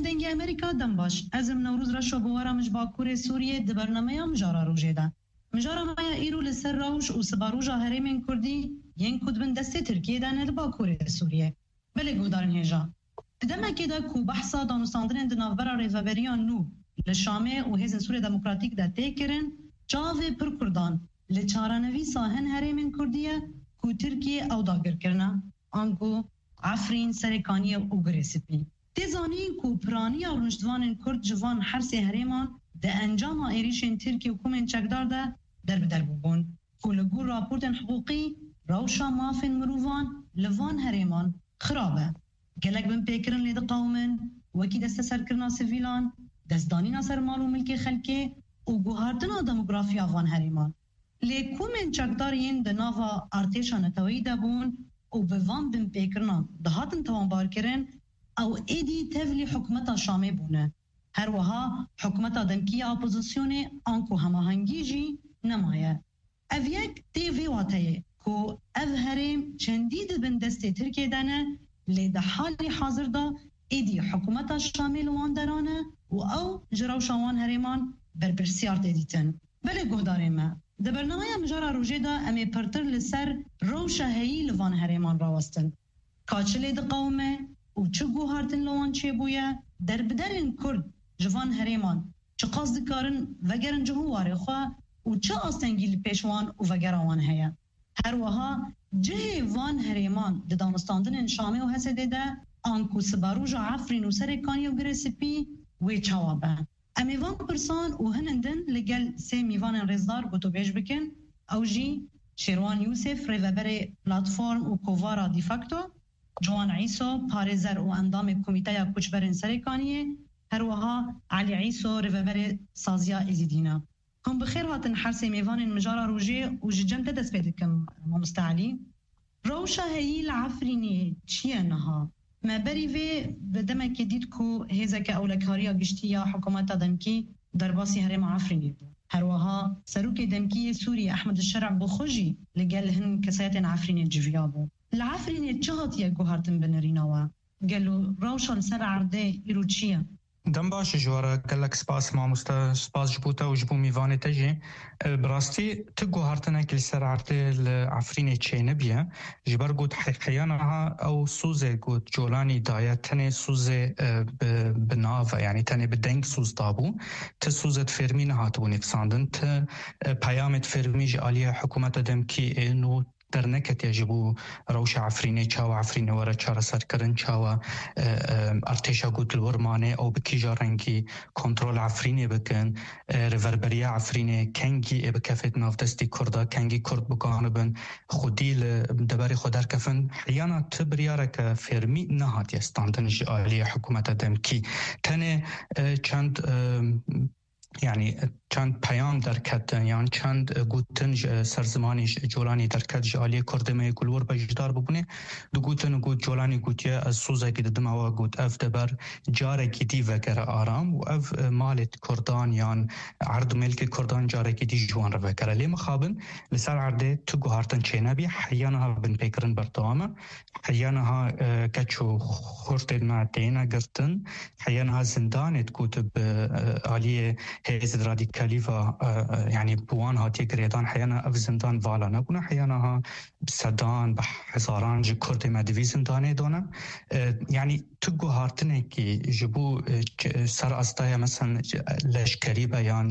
دنگی امریکا دم باش ازم نوروز را شو بوارا مش باکور سوریه د برنامه مجارا روجه ده مجارا مایا ایرو لسر روش و سباروجا هرمین کردی ین کدبن دست ترکیه دانه د باکور سوریه بله گودارن هجا دما كده كو بحثا دانستاندن دنافبرا ريفابريان نو لشامه و هزن سوريا ديمقراطيك دا تيكرن جاوه پر كردان لچارانوي ساهن هرمين كردية كو تركيا او داگر کرنا آنکو عفرين سرکانية و گرسپي تزانين كو پراني او رنشدوان كرد جوان حرسي هرمان دا انجام ايريشن تركيا و كومن چكدار دا در بدر ببون كو لگو راپورتن حقوقي روشا مافن مروفان لوان هرمان خرابه گلک بن پیکرن لید قومن وکی دست سرکرنا سویلان دستدانینا سر مال و ملک خلکه و گوهردنا دموگرافیا وان هریمان لیکومن چکدار ین دناوا ارتشان توی دبون و بوان بن پیکرنا دهاتن توان بار کرن او ایدی تولی حکمتا شامه بونه هر وها حکمتا دمکی اپوزیسیون آنکو هماهنگی جی نمایه او یک تیوی واتیه که او هرم چندید بن دست ترکیه دانه لده حالی حاضر دا ایدی حکومت شامل وان درانه و او جراو شوان هریمان برپرسیارت ایدیتن بله گهداره ما ده برنامه مجارا روژه دا امی پرتر لسر روشه هایی لوان هریمان راوستن کاچه لده قومه و چه گوهارتن لوان چه بویه در بدرین کرد جوان هریمان چه قصد کارن وگرن جهواره خواه و چه آستنگیل پیشوان و وگران هیا هر وها جه وان هریمان د دانستاندن شامه و حسده ده آنکو سباروجا عفرین و سرکانی و گرسپی وی چوابه امی وان پرسان و هنندن لگل سه میوان رزدار گوتو بیش بکن او جی شیروان یوسف ریوبر پلاتفورم و کووارا دیفاکتو جوان عیسو پارزر و اندام کمیته کچبرن سرکانیه هر وها علی عیسو ریوبر سازیا ازیدینا هم بخير هاتن حرسي ميفان مجارة روجي وججم تدس بيدكم مستعلي روشا هي العفريني تشيانها ما بري في بدما كديدكو هيزك أولكاريا قشتيا حكومات دمكي درباسي هرم عفريني هروها سروك دمكي سوريا أحمد الشرع بخوجي لقالهن كسايات عفريني جفيابو العفريني تشهط يا جوهرتن بنريناوا قالوا روشا لسر عرضي إيروتشيا دم باش جوارا قالك سپاس ماموستا سپاس جبوتا وجبو ميواني تجي براستي تقو هارتنا كل سر عرضي العفريني تشي نبيا جبر قود حقيانها او سوزي قود جولاني دايا تاني سوزي بنافا يعني تاني بدنك سوز دابو تسوزت فرمين هاتبوني بساندن پیامت فرمي جالية حكومة دمكي انو در نکت یجبو روش عفرینه چاو عفرینه ورا چارا سر کرن چاو ارتشا گوت الورمانه او بکی جارنگی کنترول عفرینه بکن روربریا عفرینه کنگی بکفت ناف دستی کردا کنگی کرد بکانه بن خودی دبری خودر کفن حیانا تبریارک فرمی نهات یستاندن جالی حکومت دمکی تنه چند يعني چند پیام درکت یعنی چند گوتن سرزمانی جولانی درکت جالی کردمه گلور بجدار ببونه دو گوتن گوت جولانی گوتیه از سوزه که ددم هوا گوت اف دبر جاره گیدی وگر آرام و اف مالت کردان یعنی عرض ملک کردان جاره گیدی جوان رو وگر لی مخابن لسر عرضه تو گوهارتن چه نبی حیانها بن پیکرن بردوامه حیانها کچو خورتد معدینا گرتن حیانها زندانت گوت بآلیه هيز راديكالي يعني بوان هاتي قريدان حيانا اف زندان فالا نبونا حيانا بسدان بحزاران جي كرد مدوي زنداني دونا يعني تقو هارتنه كي جبو سر أصدايا مثلا لشكري بيان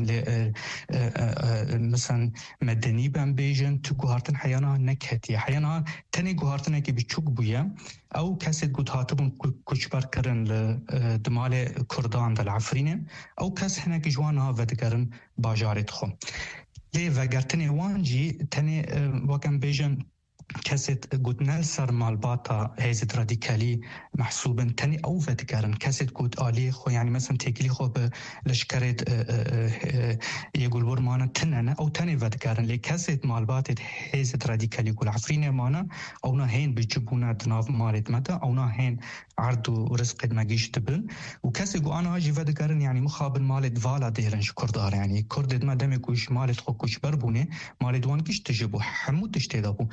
مثلا مدني بان بيجن تقو هارتن حيانا نكهتي حيانا تاني قو هارتنه كي بيچوك بويا او کسی گوت هاتبون کچبر کرن دمال کردان دل عفرینه او کس هنه که جوانها ودگرن باجارت خو لی وگرتنی وانجی تنی وکم بیجن کسیت گوت نل سر مالباتا هیزت رادیکالی محسوبن تنی او ودگرن کسیت گوت آلی خو یعنی مثلا تیکلی خو به لشکرت یگول برمانه تننه او تنی ودگرن لی کسیت مالباتت هیزت رادیکالی گول عفرینه مانه اونا هین بجبونه دناف مالت مده اونا هین عرض و رزق مگیشت بن و کسی گو آنها جی ودگرن یعنی مخابن مالت والا دیرنش کردار یعنی کردت مدام کوش مالت خو کوش بربونه مالت وان کش تجبو حمود تشتیدابو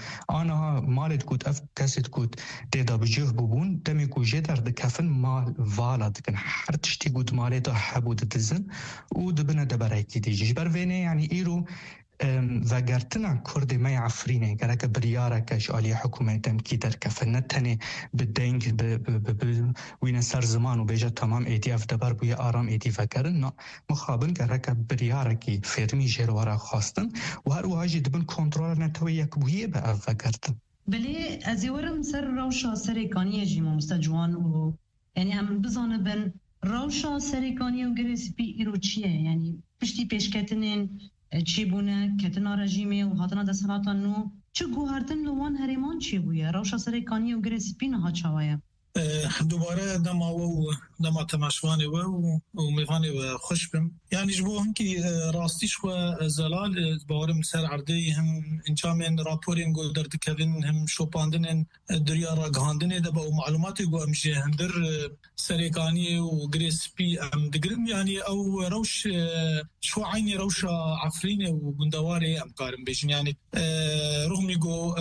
آنها مالت كوت أف كاسد كوت تيدا بجيه ببون دمي كو جدر دكفن مال فالا دكن حرتشتي كوت مالي دا حبو دتزن ودبنا دبرايكي دي جبر فيني يعني إيرو وقرتنا كردي ما يعفريني قالك برياركش آلية حكومتهم كي دركفن نتني بالدينج وين سر زمان وبيجا تمام ايدي اف دبر بويا آرام ايدي فكرن مخابن قالك برياركي فيرمي جيروارا خواستن وهر واجي دبن كنترول نتوي يكبوية بقى فكرتن بله ازیورم سر روشا سرکانی جیما مستجوان و یعنی هم بزانه بن روشا سرکانی و گرسپی ایرو چیه یعنی پشتی پیشکتنین چی بونه کتنا رژیمه و هاتنا دستهاتان نو چه گوهرتن لوان هریمان چی بویه روشا سرکانی و گرسپی نها چاوایه دوباره دما تماشواني وميفاني وخش بم يعني جبوهم كي راستيش وزلال باورم سر عردي هم انجامين رابورين قو درد كذن هم شوباندن دريا راقهاندن دبا ومعلوماتي قو امجي هندر سريقاني وغريسبي ام دقرم يعني او روش شو عيني روش عفريني وقندواري ام قارم بيجن يعني رغم قو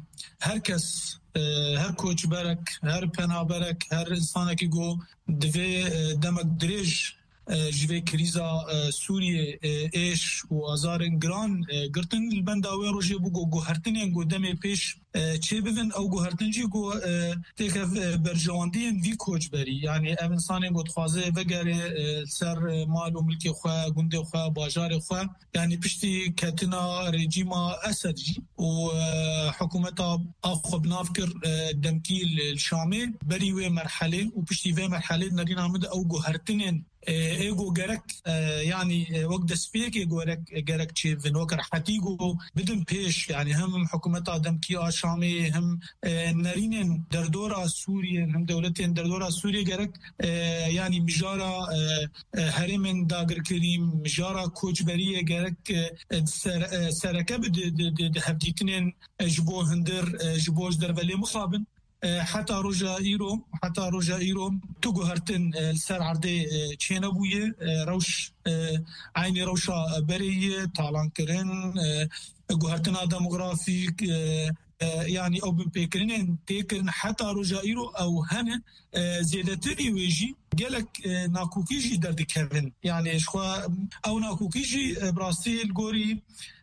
هركس هر کوچ برک هر پناه برک هر انسان که گو دوی دمک دریج جوی کریزا سوریه ایش و آزارن گران گرتن البنداوی روژه بگو گوهرتنین گو دمی پیش چه بفن او گوهرتنجی گو تکف برجواندین وی کوچ بری یعنی ام انسان گو تخوازه وگره سر مال و ملک خواه گنده خواه باجار خواه یعنی پشتی کتنا رژیما اسد جی و حکومتا آخو بنافکر دمکیل الشامل بری و مرحله و پشتی و مرحله نرین آمد او گوهرتنین ايجو جرك يعني وقت سبيك ايجو جرك شيء في نوكر حتيجو بدون بيش يعني هم حكومة آدم كي شامي هم نارين دردورة سوريا هم دولتين دردورة سوريا جرك يعني مجارة هرم داغر كريم مجارة كوچبرية جرك سركب هفتيتنين جبو هندر جبوش دربلي مخابن حتى رجا إيرو تجو هرتن السر عرضه چينا بويه روش عيني روشا بريه طالان كرن جو هرتنا ديموغرافيك يعني او بيكرين تيكرن حتى رجا إيرو او هنا زيادتري ويجي قالك ناكوكيجي درد كيفن يعني شخوا او ناكوكيجي براستي الجوري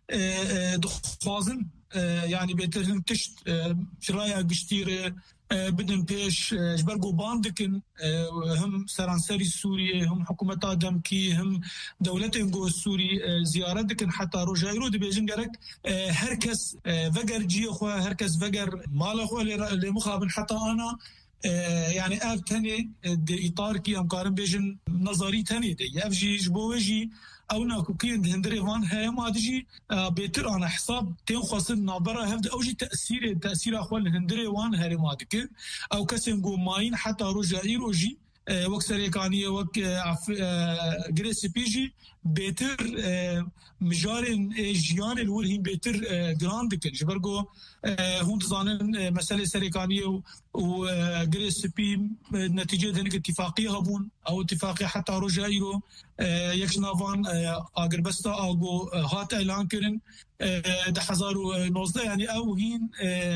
دخوازن يعني بيترهم تشت شرايا قشتيرة بدن بيش جبرقو باندكن هم سرانسري سوريا هم حكومة آدم كي هم دولتين قو السوري زيارتكن حتى رجايرو دي بيجن قرك هركس فقر جي أخوة هركس فقر مال أخوة لمخابن حتى أنا يعني أف تاني دي إطار كي أمكارن بيجن نظري تاني دي أفجي جبوجي او ناكوكين هندري وان هي ما تجي بيتر انا حساب تين خاصن نابره هفد اوجي تاثير اخوال هندري وان هري مادك او كسن جو ماين حتى رجائي روجي وكسر كانيه وك غريسي بيجي بيتر مجارن جيان الورهين بيتر جراندك جبرغو هون تظانن مساله سريكانيه وغريسي بي نتيجه هنك اتفاقيه هبون او اتفاقيه حتى رجائيرو يكشنافان اغربستا اغو هات اعلان كرن ده 2019 يعني او هين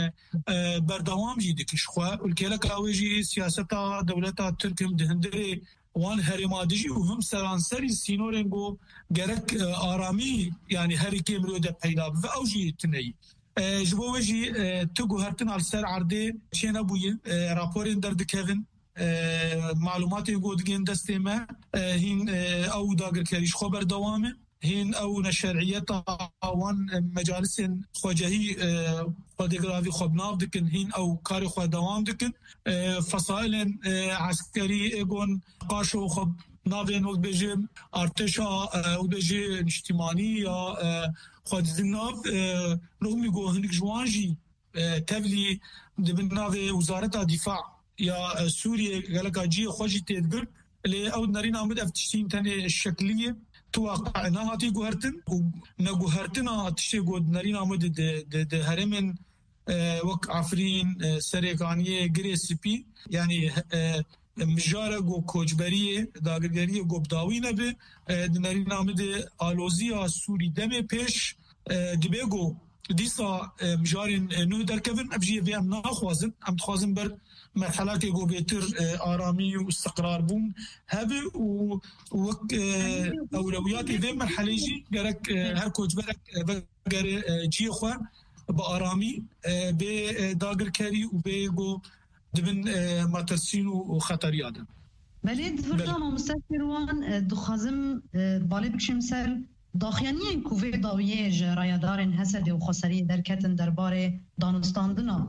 بردوام جيدك شخوا والكلك اوجي سياسه دولتها تركم دهندري وان هرمادجي وهم سرانسري سينورنغو جرك آرامي يعني هري كيمرو ده پیدا اوجي تني جبوجي تگو هرتن على سر عرضه چينا بويه راپورين درد كيفن معلومات يقودين دستيما هين او داغر كريش خبر دوامه هين او نشرعيات وان مجالس خواجهي خودگراوی خبناف دکن هين او کار خود دوام دکن فصائل عسكري ايگون قاشو خب ناوين وقت بيجي ارتشا وقت بيجي اجتماعي يا خود زناف رغم يقول هنك جوانجي تبلي دبن ناوي وزارة الدفاع يا سوريا قالك جي خوجي تدقر اللي او نارين عمد افتشتين تاني الشكلية توقعناها تي قهرتن ونقهرتنا تشتي قد نارين عمد ده هرمن وك عفرين سريقانية غريسبي يعني مجارة گو کوچبریه داگرگریه گو بداوی نبه نارین آمده آلوزی سوری دم پیش دبه گو ديسا مجارين نو دركفن أبجي في أم ناخوازن أم تخوازن بر مرحلات يقو بيتر آرامي واستقرار بون هذا ووك أولويات ذي مرحلة جي جرك هركوج برك بقر جي خوا بآرامي بداغر كاري وبيجو دبن ماتسين وخطر آدم. بلید فردا مستشفروان دخازم بالی بکشم سر داخیانی کووی داویه جرایدارن حسد و خسری درکتن درباره دانستاندنا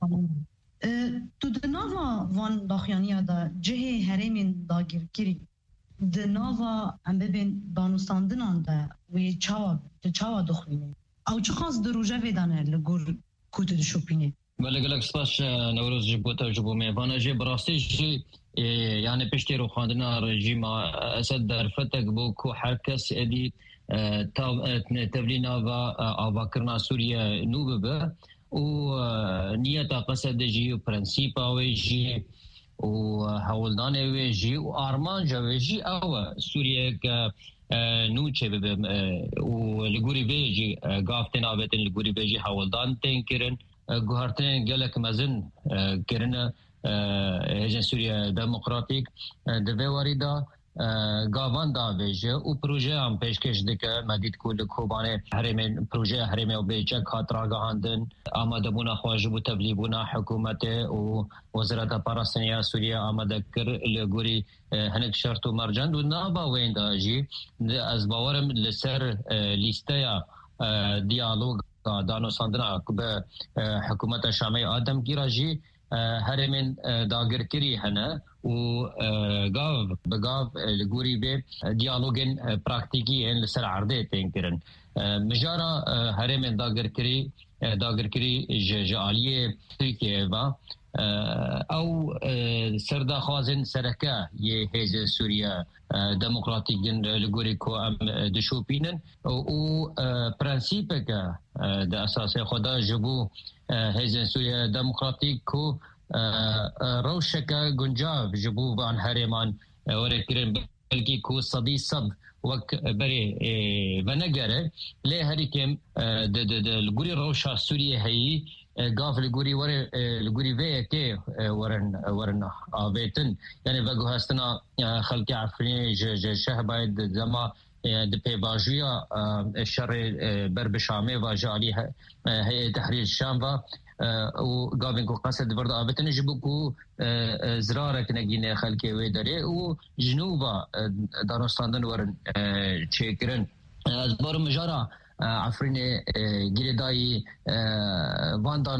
تو دناوا وان داخیانی دا جه هرمین داگیرگیری دناوا ام ببین دانستاندنان دا وی چاوا دخوینه او چه خاص دروجه ویدانه لگور کوت دشوپینه بله سپاس نوروز جبوتا جبو میبانه جه براستی جه يعني پشتی رو خواندنا رژیم اسد در فتک بو کو هر کس ادی تبلینا و آواکرنا سوریه نو به و نیتا قصد جی و پرنسیپا و جی و حولدان و جی و آرمان جا جی او سوریه که نو چه به و لگوری بیجی گافتن آبتن لگوری بیجی حولدان تین کرن گوهرتن گلک مزن کرن هجن سوریا دموکراتیک دوی واریدا گاوان دا ویژه و پروژه هم پیشکش دکه مدید کل کوبانه هرمین پروژه هرمین و بیچک خاطر آگاهاندن آماده بونا خواهج بو تبلیغ بونا حکومت و وزارت پاراستانیا سوریا آماده کر لگوری هنک شرط و مرجند و نابا وین دا جی از باورم لسر لیسته دیالوگ دانو ساندنا به حکومت شامي آدم کی راجی هرمن داگرکری هنه و گاو بگاو لگوری به دیالوگن پراکتیکی ان لسر عرضه تنکرن مجارا هرمن داگرکری جعالیه ترکیه و او سردا خوازن سرکه یه هیز سوریا دموکراتیک لگوری کو ام دشوپینن و پرنسیپ که ده اساس خدا جبو هیز سوریا دموکراتیک کو روشکه گنجاو جبو بان هرمان ورکرن بلکی کو صدی صد وک بری ونگره لی هری کم ده لگوری روشا سوریه هی گاف لگوری لگوری وی که ورن آویتن یعنی وگو هستنا خلق عفرین شه باید زما د پیواژیا شر بربشامه و جالی هي تحرير الشام و گاوین کو قصد برد آویتن جبو کو زرارک نگینه خلقی وی داره و جنوبا دانستاندن ورن چیکرن از بار مجارا عفرین گریدای واندان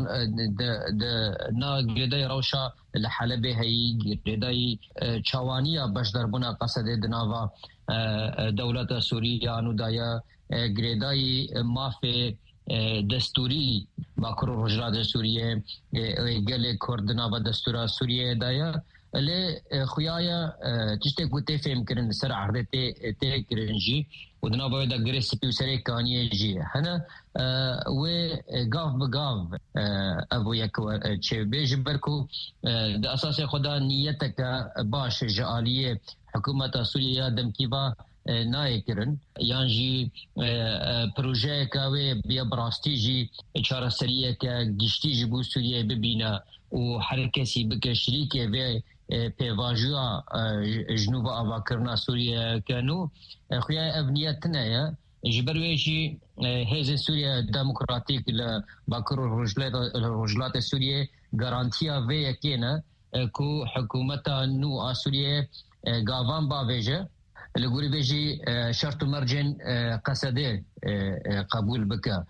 نا گریدای روشا لحلبه هی گریدای چوانیا بشدر بنا قصد دناوا دولت سوریه نودایا گریدای مافی دستوری باکرو رجرات سوریه گل کردنا و دستورا سوریه دایا لی خویایا تشته کوته فهم کرن سر عرضه ته کرنجی ودنا باید اگریس پیوسری کانیه جی هنا و گاف بگاف ابو یک چه بیج برکو د اساس خدا نیت کا باش جالیه حکومت سوریه دمکیوا نای کرن یعنی پروژه کاوی بیا براستی جی چهار سریه که گشتی جبو سوریه ببینه و هر کسی بکه شریکه و پیواژیا جنوب آواکرنا سوریه کنو خویا ابنیتنا یا جبرویشی هیز سوریه دموکراتیک لباکر رجلات سوریه گارانتیا و یکینه کو حکومتا نو سوریه گاوان باویجه لگوری بیجی شرط مرجن قصده قبول بکه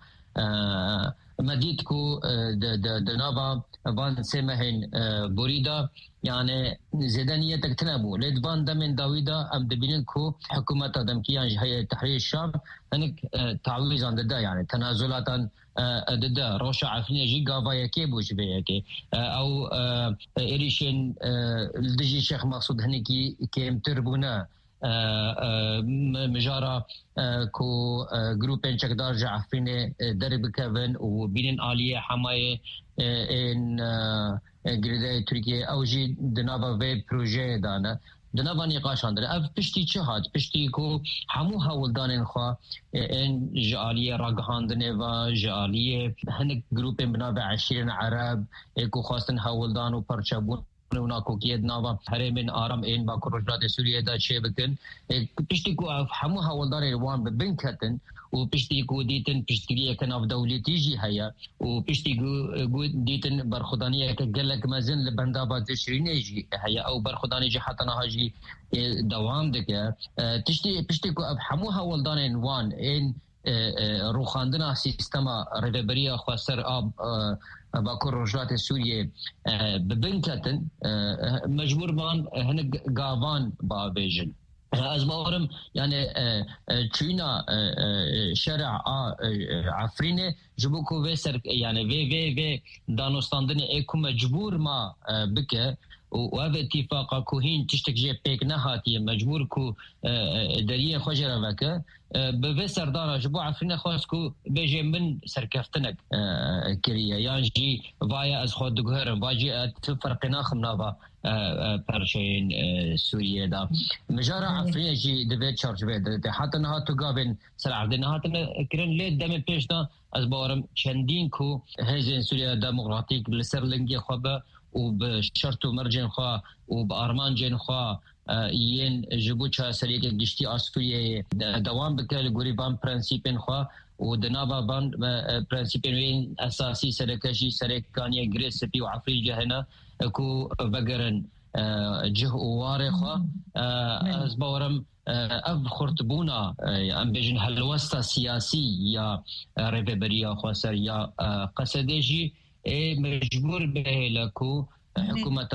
مدید کو د نابا وان سمهن بوریدا يعني زيدانية تكتنبو لدبان دمن داويدا ام دبينن كو حكومة دمكيان هي تحرير الشام هنك تعويض عن دا يعني تنازلات ضد روشا عفنية جي غافا يكي بوش بيكي او إريشين الدجي شيخ مقصود هنكي كيم تربونا مجارا كو جروبين چكدار جعفرين درب كفن وبين آلية حماية ان گریده ترکیه اوجی دنابا وی پروژه دانه دنا نقاش عندنا اف پشتی چه هات پشتی کو همو هولدان خو ان جاليه راغهاندنه و جاليه هنك جروب بنابع 20 عرب اكو خاصن هولدان و پرچبون هناكو كيد ناوا هرمن آرام این با کروجات سوریه دا چه بکن پشتی کو همو هولدان وان ببنکتن و پشتی کو دیتن پشتگیری کناف دولتی جی هيا و پشتی کو دیتن برخدانی که گلک مزن لبندا با تشرینه جی هيا او برخدانی جی حتی نها جی دوام دکه پشتی کو همو هولدان وان این روخاندنا سیستما ریبریا خسر آب با کروجات سوریه ببنکتن مجبور بان هنگ گاوان با بیجن از باورم یعنی چینا شرع عفرینه جبوکو و سر یعنی و دانستاندن اکو مجبور ما بکه و هذا اتفاق كوهين تشتكي بيك نهاتي مجبور كو دريه خجره وك بفسر دار جبو عفرنا خاصكو بيجي من سركفتنك كريه يعني جي فايا از خود غير باجي فرق ناخم نافا برشين سوريا دا مجارة عفرية جي دفيت تشارج بيد حتى نهاتو قابن سرع دي نهاتنا كرن ليه دم بيشنا از بارم چندين كو هزين سوريا ديمقراطيك لسرلنجي خوابه وبشرط ومرجن خوا وبأرمان جن خوا ين جبوتشا سريك جشتي أسفية دوام بكال غريبان برانسيبين خوا ودنابا بان برانسيبين وين أساسي سركشي سركانية غريس بي وعفري جهنا كو بقرن جه واري خوا أزبورم أب خرطبونا أم بيجن هالوسطة سياسي يا ريبريا خسر يا قصديجي مجبور به لكو حكومة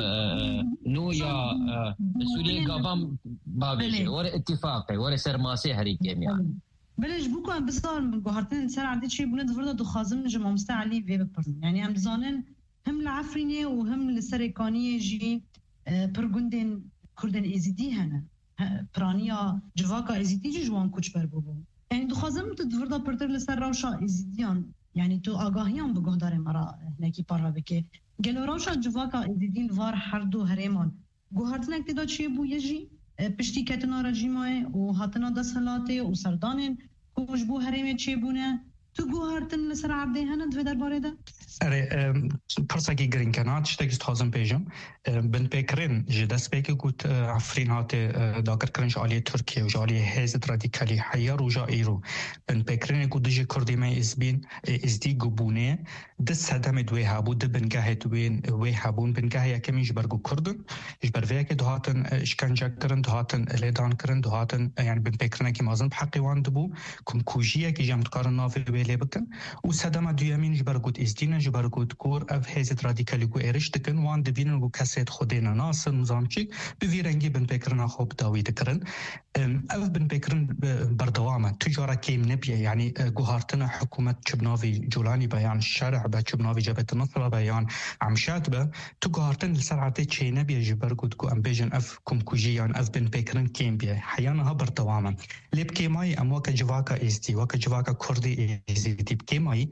نو يا سوريا قابام بابيجي ورا اتفاقي ورا سرماسي هريكيم يعني بلش بوكو ام بزار گوهرتن سر عدد شي بونه دفردا دو خازم نجم مستعلي في بپرن يعني ام زانن هم العفريني وهم السريكانيه جي پرگوندن كردن ازيدي هنا برانيا جواكا ازيدي جي جوان كوچ بربو يعني دو خازم دفردا پرتر لسر روشا ازيديان يعني تو آگاهیان بگاه داره مرا نکی پارا بکه گلوراوشا جواکا ازیدین وار هر دو هرمان گوهرتن اکتدا چیه بو یجی پشتی کتنا رجیمای و هاتنا دسلاته و سردانین کوش بو هرمه چیه بونه تو گوهرتن لسر عبده هنه دوی در باره ده؟ اره پرساکی گرین کنات شتاکست خازم پیجم بن پیکرین جدست پیکه گوت عفرین هات داگر کرنش آلیه ترکیه و جالیه هزت رادیکالی حیا روژا ایرو بن پیکرین گوت دجی کردی مای ازدی گبونه دست هدم دوی هابو ده بنگاه دوی هابون بنگاه یکمی جبرگو کردن جبر ویه که دوهاتن اشکنجا کرن دوهاتن لیدان کرن دوهاتن یعنی بن پیکرین که مازن بحقی وان دبو کم کوجیه که جمت کارن نافی ویلی بکن و سدم دویامین جبرگوت ازدین جبرگوت کور اف هزت رادیکالی گو ایرش دکن وان دبینن گو کسیت خودینا ناس نظامچیک بویرنگی بن پیکرین خوب داوی دکرن اف بن پیکرین بردوامه تجاره کیم نبیه یعنی گوهارتن حکومت چبناوی جولانی بیان شرع با چبناوی جبهت النصره بیان عمشات با تو گوهارتن لسرعته چی نبیه جبرگوت کو ام بیجن اف کمکوجیان اف بن پیکرین کیم بیه حیانها بردوامه لیب کیمای ام وک جواکا ازدی وک جواکا کردی ازدی کیمای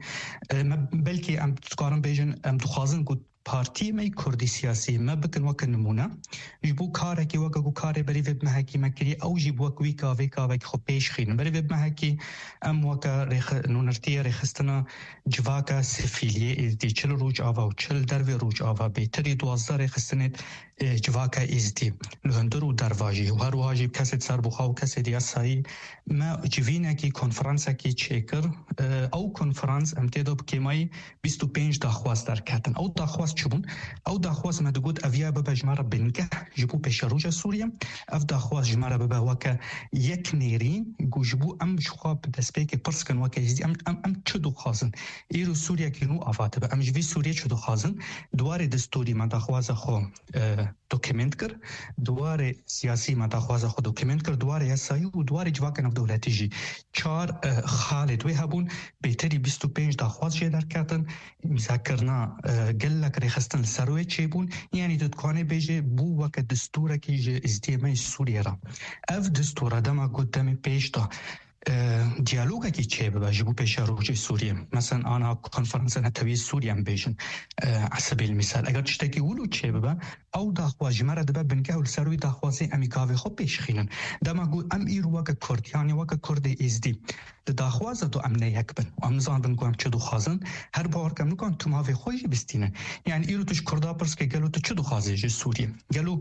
بلکه ام تقارن بیجن ام دخوازن کو پارتی می کردی سیاسی ما بکن وک نمونه جبو کاره کی وک کو کاره بری وب محکی مکری او جبو کوی کاوی کاوی خو پیش خین بری وب محکی ام وک رخ نونرتی رخستنا جواکا سفیلیه ازدی چل روج آوا و چل درو روج آوا بهتری 12 رخستنت جواکا ازدی لهندرو درواجی و هر واجب کسی سر بخاو کسی دیاسایی ما جوینه کی کنفرانس کی چیکر او کنفرانس امتداب کیمای 25 داخواست در کتن او داخواست چبون او داخواست مدگود اویا ببا جماره بنگه جبو پیش روژ سوریه اف داخواست جماره ببا وکا یک نیرین گو جبو ام شخواب دسپیک پرسکن وکا ازدی ام چه دو خازن ایرو سوریه که نو آفاته با ام جوی سوریه چه دو خازن دوار دستوری ما داخواست خو دوکیمنت کر دوار سیاسی ما داخواست خو دوکیمنت کر دوار یاسایی و دوار جواکن اف دولتی جی چار خالد وی هبون بهتری 25 داخواست جه در کتن مذاکرنا گلک ریخستن سروی چه بون یعنی دادکانه بیجه بو وک دستوره که جه ازدیمه سوریه را اف دستوره دما قدام پیش دا دیالوگی که چه به جبو پیش روج سوریه مثلا آنها کنفرانس نتوی سوریه بیشن عصبی المثال اگر تشتکی ولو چه به او داخواج مرد به بنگه ول سروی داخوازی امریکاوی خو پیش خینن دما گو ام ایرو وک کردیانی وک کرد ازدی داخواز تو امنه یک بن و امزان بن گوام چه دو خازن هر بار کم نکن تو ما وی خوش بستینه یعنی ایرو توش کردا پرس که گلو تو چه دو خازی ج سوریه گلو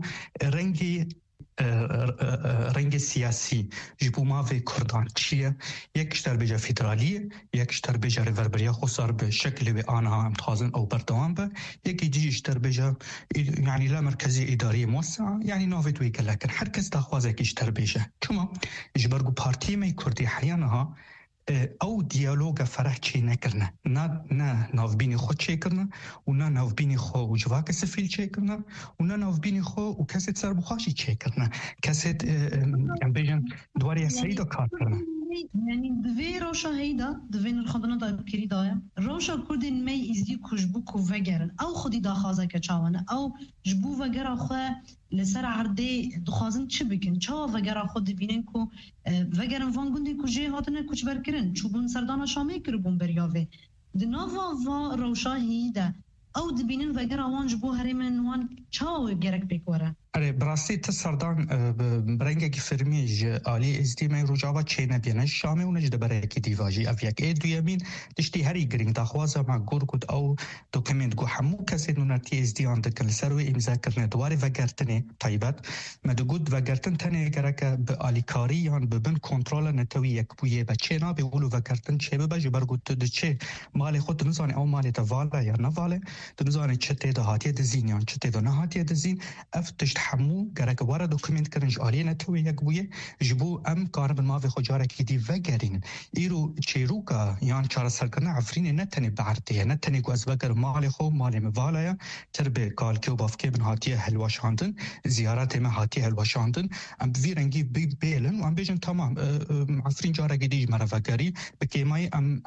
رنگ سیاسی جبو ما و کردان چیه یکش در بجا فدرالیه یکش در بجا ریوربریا خسار به شکل به آنها هم تخازن او بردوان به یکی دیجش در بجا یعنی لا مرکزی اداری موسع یعنی ناوی توی که لکن هر کس داخوازه کش در بجا چما جبرگو پارتی می کردی حیانها او دیالوگ فرح چی نکرنه نه نافبینی خود چی کرنه و نه نافبینی خو و جواک سفیل چی کرنه و نه نافبینی خو و کسی سر بخواشی چی کرنه کسی بیجن دواری سعیدا کار کرنه یعنی دوی روشا هیدا دوی نرخدنا دا کری دایا روشا کردین می ازدی کشبو کو وگرن او خودی داخوازه که چاوانه او جبو وگر خواه لسر عرده دخوازن چه بکن چا وگر خود بینن کو وگرن وانگوندی کو جه هاتنه کچ برکرن چوبون سردانا شامه کربون بریاوه دناوا و روشا هیدا او دبینن وگر وان جبو هرمن وان چا گرک بکوره اره براستی تسردان برنگه که فرمیج آلی ازدی من رجاوه چه نبینه شامه و نجده برای که دیواجی او یک ایدو یمین دشتی هری گرینگ داخوازه ما گور کد او دوکمنت گو همو کسی نونرتی ازدی آن دکل سروی امزا کرنه دواره وگرتنه طایبت مدو گود وگرتن تنه گرکه به آلیکاری یان ببن کنترول نتوی یک بویه بچه نا به ولو وگرتن چه ببجه برگود ده چه مال خود دنزانه او مال تواله یا نواله دنزانه چه تیده هاتیه دزین یان چه تیده نهاتیه دزین افتشت حمو گرک وارد دوکمنت کرنج آلیه نتوی یک بویه جبو ام کارب ماوی خجاره که دی وگرین ایرو چیروکا یان چاره سرکرنه عفرین نتنی بعرده نتنی گوز وگر مال خو مال مواله تر به کالکی و بافکی من هاتیه هلواشاندن زیارت من هاتیه هلواشاندن ام بی رنگی بیلن و ام بیجن تمام عفرین جاره دیج مرا وگری بکیمای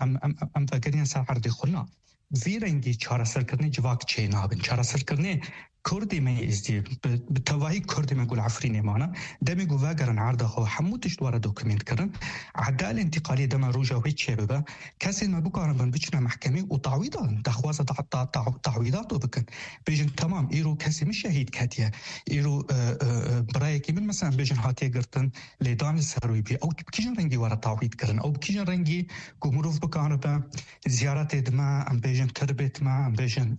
ام وگرین سر عرده خلنا وی رنگی چاره سرکرنه جواک چه نابن چاره سرکرنه کردی می ازدی به توایی کردی می گل عفرین مانا دمی گو وگرن عرضه خو حمودش دواره دوکمنت کردن عدال انتقالی دم روجا و چه ببا کسی ما بکارن بن بچنا محکمه و تعویضات دخواست تعویضات بکن بیجن تمام ایرو کسی مش شهید کتیه ایرو برای کی من مثلا بیجن هاتیه گرتن لیدان سروی بی او کیجن رنگی واره تعویض کردن او کیجن رنگی گمروف بکارن با زیارت دما ام بیجن تربیت ما ام بیجن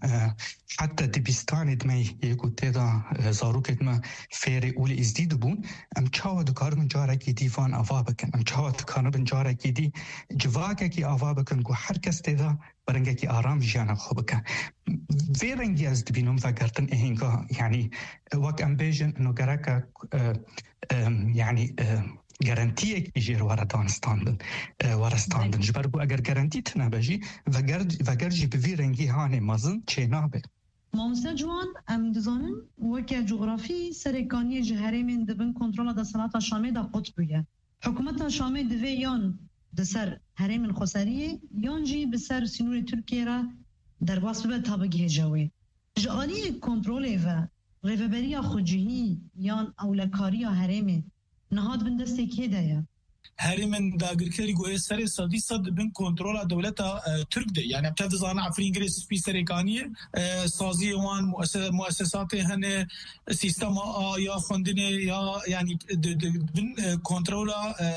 حتی دبستان دمی یکو تیدا زاروکت ما فیر اول ازدید بون ام چاوا دکار من جاره کی دیوان آوا بکن ام چاوا دکار من جاره کی دی جواکه کی آوا بکن گو هر کس تیدا برنگه کی آرام جانا خوب بکن وی رنگی از دبینم وگرتن اهنگا یعنی وقت ام بیجن انو گرکا یعنی گارانتی که جیر وارستاندن جبرگو اگر گارانتی تنابجی وگر جی بوی رنگی هانه مازن چه نابه مامسته جوان ام دزانن وکه جغرافی سرکانی جهره من دبن کنترل دا سنات شامه دا قطبیه حکومت شامه دوی یان دسر هرمن خسریه یان جی بسر سینور ترکیه را در باس به تابگه جوی جعالی کنترل و ریوبریا خودجهی یان اولکاری هرمن نهاد بن دسته که دایا هرمن داگرکری گوی سر صدی صد بن کنترل دولت ترک ده یعنی ابتدا زان عفرین گریس سپی سرکانیه سازی وان مؤسسات هن سیستم یا خوندنه یا یعنی بن کنترل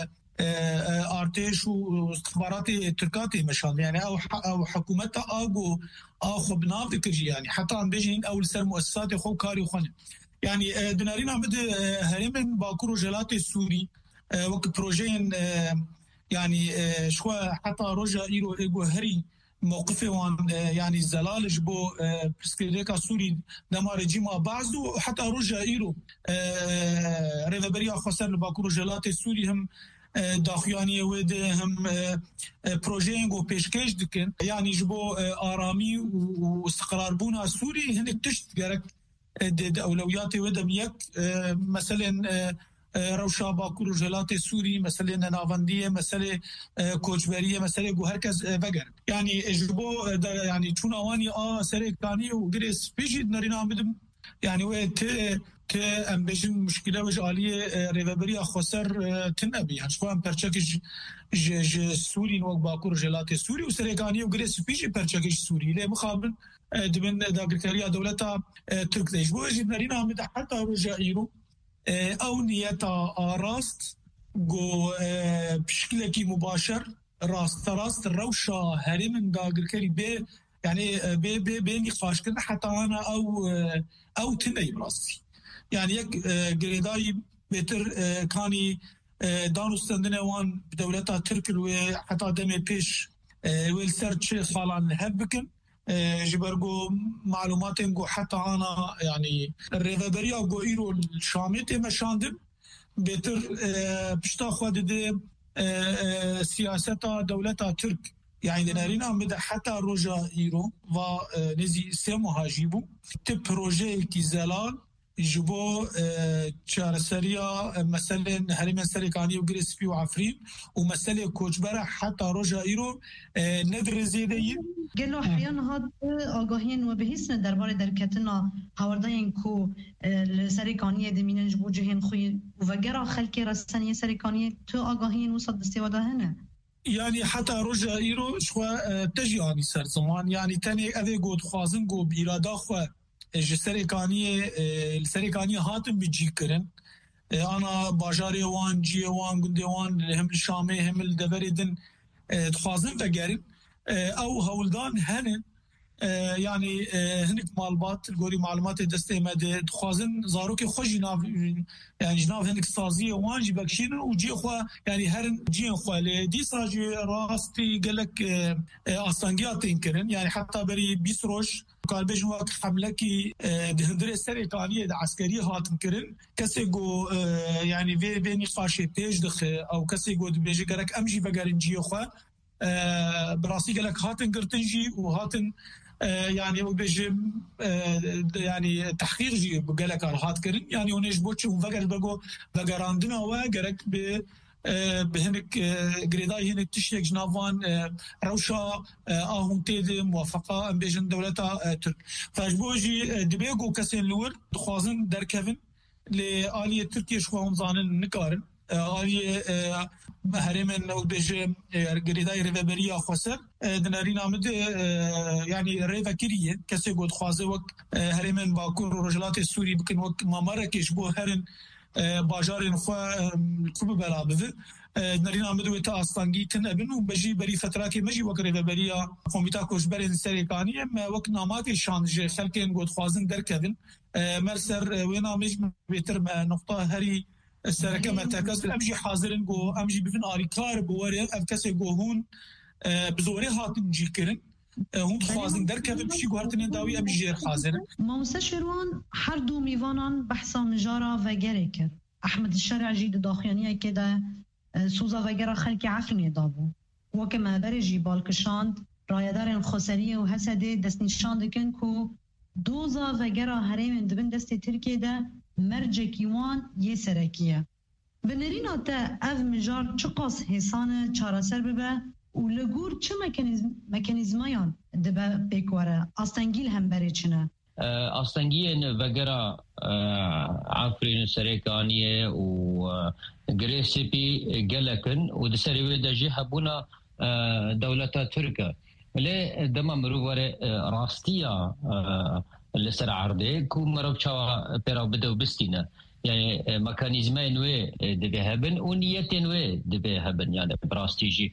ارتش و استخبارات ترکات مشان يعني او حكومه اغو اخو بناف ذكر يعني حتى عم بيجين اول سر مؤسسات خو كاري خون يعني دنارين عم بده هرمن باكور جلات السوري وقت بروجين يعني شوى حتى رجا ايرو ايغو هري موقفه وان يعني زلال جبو بسكريكا سوري دما رجيم بعضو حتى رجا ايرو ريفبريا خسر باكور جلات السوري هم داخیانی ود هم پروژه و پیشکش دکن یعنی جبو آرامی و استقرار بونا سوری هنک تشت گرک اولویات ودم یک مثلا روشا باکور جلات سوری مثلا ناوندیه مثلا کوچبریه مثلا گو هرکس وگر یعنی جبو يعني چون اوانی سرکانی و گریس پیشید نرینا بدم يعني وقت ام بيجن مشكله وج عاليه ريفابري خسر تنبي يعني شو ام برشكج سوري نوك باكور جلات سوري وسريكاني وغريس بيجي برشكج سوري له مقابل دبن داغريكاريا دولتا ترك ديش بو جنرينا مد حتى رجائيرو او نيتا راست جو بشكل مباشر راست روشا هرم داغريكاري بي يعني بي نقاش كنا حتى انا او تني براسي يعني يك جريداي بيتر كاني دانوستندنه وان بدولتها تركل وحتى دمي بيش ويلسرتش خالان هبكن جبرجو معلوماتين جو حتى انا يعني الريفابريا جو ايرو الشاميتي مشاندم بيتر بشتا خود دي سياسة دولتها ترك يعني دنارينا مدى حتى روجا ايرو و نزي سيمو هاجيبو تب بروجي كيزالان جبو تشارسريا مثلا هرم سريكاني وغريسبي وعفرين ومثلا كوجبره حتى روجا ايرو ندر زيدي قالوا احيانا هاد آگاهين وبهيسن درباره دركتنا هاوردين كو السريكانيه دمين جبو جهين خوي وفقرا خلكي رسانيه سريكانيه تو آگاهين وصد استوادا هنا يعني حتى رجع ايرو شو تجي اني سر زمان يعني تاني اذي قد خوازن قو بإرادا خو السريكانيه هاتم بيجي كرن انا باجاري وان جي وان قندي وان هم الشامي هم الدبردن تخوازن فقرن او هولدان هن يعني هنك مالبات الجوري معلومات دستي مد تخوازن زاروكي خوش جناف يعني جناف هنك سازيه وانجي بكشين وجي خو يعني هرن جين خو دي ساجي راستي قالك اصانجيات ينكرن يعني حتى بري بيسروش قال بيجوا حملكي دهندري سريكانيه عسكريه هات مكرن كسيغو يعني في نقاش بيج دخ او كسيغو بيجي قالك امجي بقرنجي خو براسي قالك هاتن قرتنجي وهاتن يعني وبيجي يعني تحقيق جي قالك هات كرن يعني ونيش بوتش وفقر بقو فقراندنا وقالك بهنك قريداي هنك تشيك جنافان روشا آهون تيد موافقة ام بيجن دولتا ترك فاجبوجي دبيقو كسين لور دخوازن در كيفن لآلية تركيا شخوهم زانن نكارن آلية هرمن او بيجي قريداي ريفابريا خسر دنارين عمد يعني ريفا كريه كسي قد خوازه وك هرمن باكور رجلات السوري بكن وك ماماركش بو هرن باجارين خوا الكوب بلابذ دنارين عمد ويتا أصلانجي تنبن وبجي بري فتراكي مجي وك ريفابريا كوميتا كوشبرين سريكاني وك ناماتي شانج خلقين قد خوازن در كذن مرسر وينا مجم بيتر نقطة هري السركة مرتكز أمجي حاضرين جو أمجي بفن آريكار بواري أفكسي جو هون بزوري هاتن جيكرن هون خوازن در كذا بشي قهرتن داوي أمجي جير حاضرين مستشفروان حردو ميوانان بحثا مجارة وغيرك أحمد الشرع جيد داخيانية كده سوزا وغيرة خلقي عفرين دابو وكما برجي بالكشاند رايدارين خسرية وهسده دستنشان دكن كو دوزا وغيرة هرمين دبن دست تركيا ده مرجکی وان یه سرکیه بنرین تا اف مجار چه قاس حسان چاراسر ببه و لگور چه مکانیزمایان دبه بکواره آستنگیل هم بره چنه آستنگیل وگرا عفرین سرکانیه و گریسیپی گلکن و دسری ویده جی هبونا دولتا ترکه ولی دما مرواره راستیا لسر عرضه كو مرب شوا بيرو بدو بستينا يعني ميكانيزمين وي دبي هبن ونيتين وي دبي هبن يعني براستيجي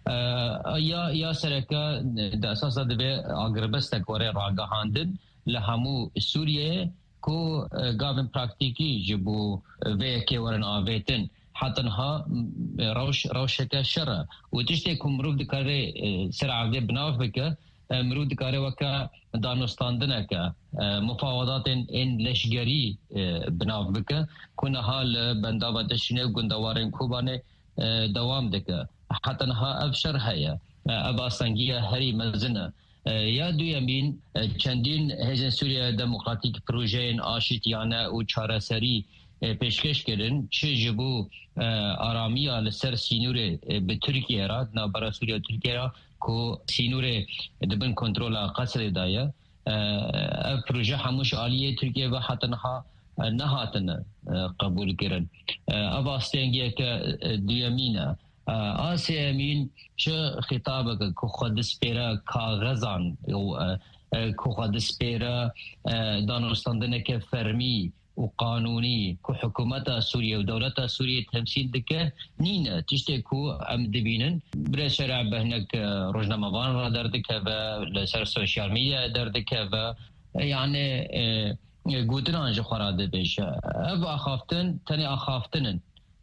يا سركا دا اساسا دبي اغربستك وري راغاندن لهمو سوريا كو غافن براكتيكي جبو ويكي ورن افيتن حتى انها روشك شر وتشتكي مروف دكاري سرعه بنافك مرود کاره وکا دانستاندنه که مفاوضات این لشگری بناو بکه کنه حال بنداوتشینه و گندوارین کوبانه دوام دکه حتی نها افشر هیا اباستانگیه هری مزنه یا دویمین چندین هزین سوریه دموکراتیک پروژین آشتیانه و چارەسەری پیشکش کردن چه جبو آرامیا لسر سینور به ترکیه را نابرا سوریه ترکیه را کو سینور دبن کنترل قصر دایا پروژه هموش عالیه ترکیه و حتی نهاتن قبول کردن اباستنگی که دیامینه آسیامین چه خطابه که خود سپیره کاغذان که خود سپیره دانستاندنه که فرمی و قانونی که حکومت سوریه و دولت سوریه تمثیل دکه نینه تشتی که ام دبینن برای شرع بهنک روزنامه‌وان را دردکه و لسر سوشیال میدیا دردکه و یعنی گوتنان جو خراده بیشه او آخافتن تنی آخافتنن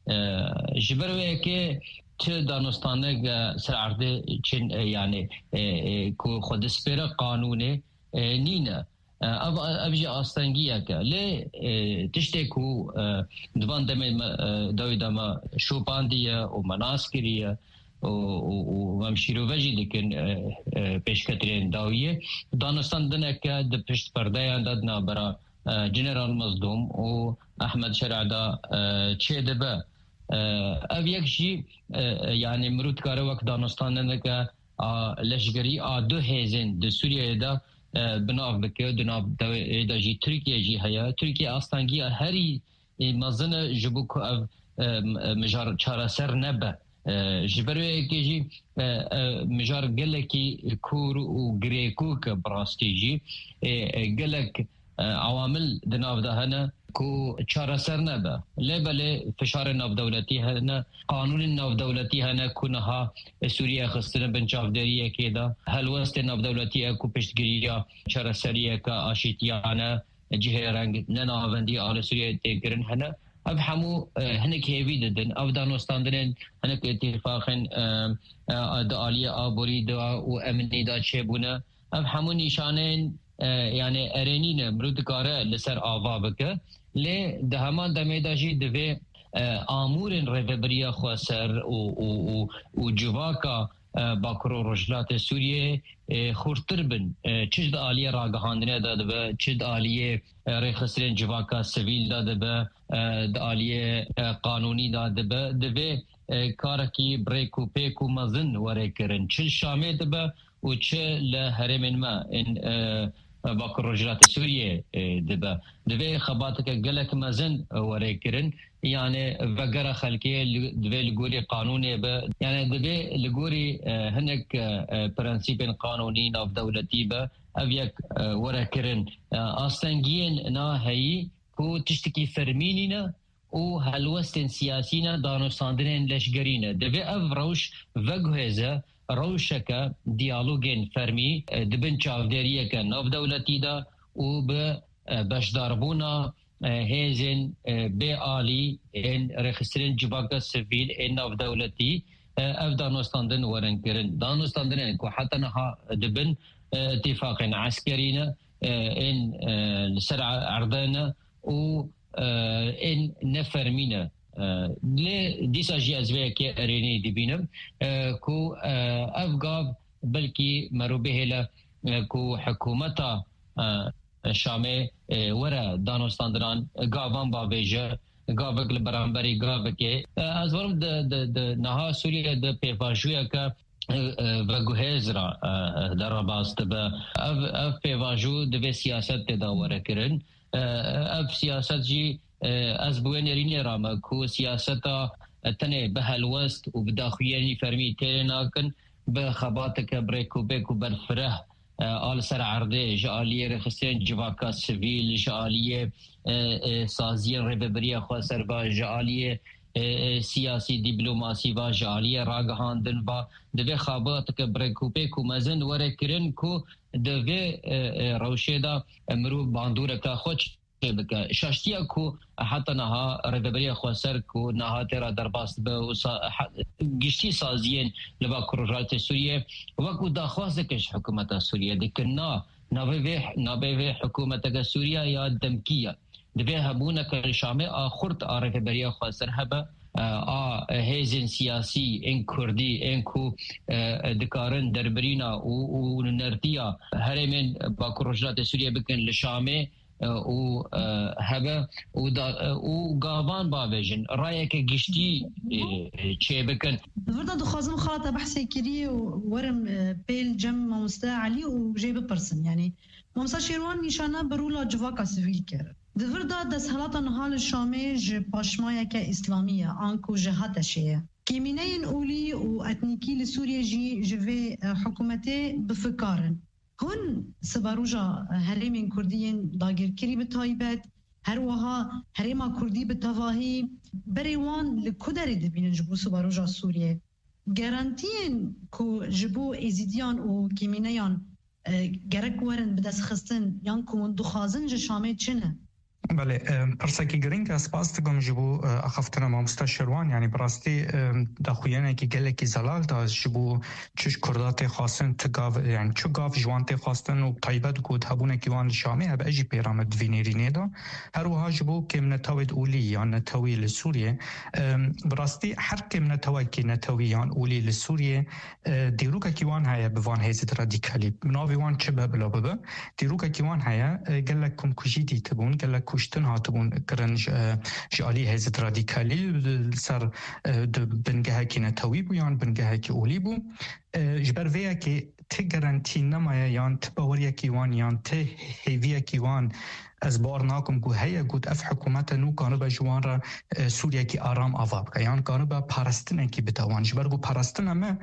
جبروه که چه دانستانه سر عرده چن یعنی که خود سپیره قانونه نینه ابجي آستانگیه که لی تشتی کو دوان دوی دما شوپاندیه و مناسکریه و مشیرو وجی دیکن پیشکترین داویه دانستان دنه که ده پشت پرده اندادنا برا جنرال مظلوم و احمد شرعدا چه دبه او یک جی یعنی مرود کاره وقت دانستان دنه که لشگری دو هیزن ده سوریه ده بناف بکه دناف دا جی ترکیه جی هیا ترکیه آستانگی هری مزن جبو که مجار چاره سر نبه جبروه که جی مجار گلکی کور و گریکو که براستی جی گلک عوامل دناف ده هنه کو چاره سر نبه لیبله فشار ناف دولتی هنه قانون ناف دولتی هنه کنها سوریه خستن بنچافداریه که ده هلوست ناف دولتیه کو پشتگیریه چاره سریه که آشیتیانه جهه رنگ نناوندی آل سوریه تیگرن هنه اب همو هنک هیوی ددن او دانستاندن هنک اتفاقن دا آلیه آبوری دا و امنی دا چه بونه اب همو نشانه یعنی ارینین مرود کاره لسر آوا بکه لی ده همان دمیداجی دوی آمورن ریوبریا خواسر و جواکا باکرو رجلات سوریه خورتر بن چش دا آلیه راگهاندنه داده به چش دا آلیه ریخسرین جواکا سویل داده به دا آلیه قانونی داده به دوی کارکی بریکو پیکو مزن وره کرن چل شامه ده به و چه لحرمین ما این باکر رجلات سوریه دبا دوی خبات که گلک مزن وره کرن یعنی وگره خلقیه دوی لگوری قانونی با یعنی دوی لگوری هنک پرنسیپ قانونی ناف دولتی با او یک وره کرن آستنگین نا هایی که تشتکی فرمینی نا و هلوستن سیاسی نا دانستاندن لشگرین دوی او روش وگوهزه روشکا دیالوگین فرمی دبن چاودریه که ناف دولتی دا و به بشداربونا هیزن به آلی این رخصرین جواگا سویل این ناف دولتی اف دانستاندن ورن کرن دانستاندن که حتی نها دبن اتفاق عسکرین این لسر عردان و این نفرمینه لی دیسا جی ازوه که ارینی دیبینم کو افغاب بلکی مروبه هلا کو حکومتا شامه وره دانستاندران گاوان باویجه گاوک لبرانبری گاوکه از ورم ده نها سوریه ده پیفاجویه که و گوهز را در رباست به اف پیفاجو ده سیاست داوره کرن اف سیاست جی از بوین رینی رام کو سیاستا تنه به هلوست و بداخویانی فرمی تیناکن به خباتک بریکو بیکو برفره آل سر عرده جالیه رخصین جواکا سویل جالیه سازیان ریببری خواسر با جالیه سیاسی دیپلوماسی و جالیه راگهاندن و دوی خباتک بریکو بیکو مزن وره کرن کو دوی روشه دا مرو باندورکا خوش بکه شاشتیا کو حتی نها ردبری خواسر کو نها تیرا درباست به گشتی سازین لبا کرورات سوریه وکو داخواست کش حکومت سوریه دیکن نابه حکومت سوریه یا دمکیه دوی همونه که شامه آخورت ردبری خواسر هبه هیزن سیاسی این کردی این کو دکارن دربرینا و نردیا هرمین با کرورات سوریه بکن لشامه و هبه و گاوان باویجن رایه که گشتی چه بکن فردا دخوازم خاطر بحثي كري ورم بيل جم مستعلي وجايب برسم يعني مامسا شیروان نیشانه برولا جواکا سویل کرد. دوردا دستهلاتان حال شامه ج پاشمایه که اسلامیه آنکو جهات شیه. کمینین اولی و اتنیکی لسوریه جی جوی حکومتی بفکارن. هون سباروجا هرمین کردین داگرکری به تایبت هر وها هرما کردی به تواهی بریوان لکدری دبینن جبو سباروجا سوریه. گارانتین کو جبو ازیدیان و کمینیان گرک ورن بدست خستن یان کمون دخوازن جشامه چنه؟ بله پرسکی گرینگ اسپاس تگم جبو اخفتنا مامستا شروان یعنی براستی دخویانه که گله کی زلال دا جبو چش کردات خواستن تگاو یعنی چو گاف جوانت خواستن و طیبت گود هبونه کیوان شامه هب اجی پیرامد وینیرینه دا هر وها جبو که منتوید اولی یا نتوی لسوریه براستی هر که منتوی که نتوی یا اولی لسوریه دیروکا کیوان هیا بوان هیزت رادیکالی مناوی وان چه ببلا ببه دیروکا کیوان هیا گله کم کجیدی تبون گله کشتن هاتبون کرنج جالی هزت رادیکالی سر بنگه کی نتوی بویان بنگه کی اولی بو جبر ویا که ته گارانتی نمایا یان تباوریا کیوان یان ته هیویا کیوان از بار ناکم گو هیا گود اف حکومت نو کانو با جوان را سوریا کی آرام آواب که یان کانو با پارستن کی بتوان جبر گو پارستن همه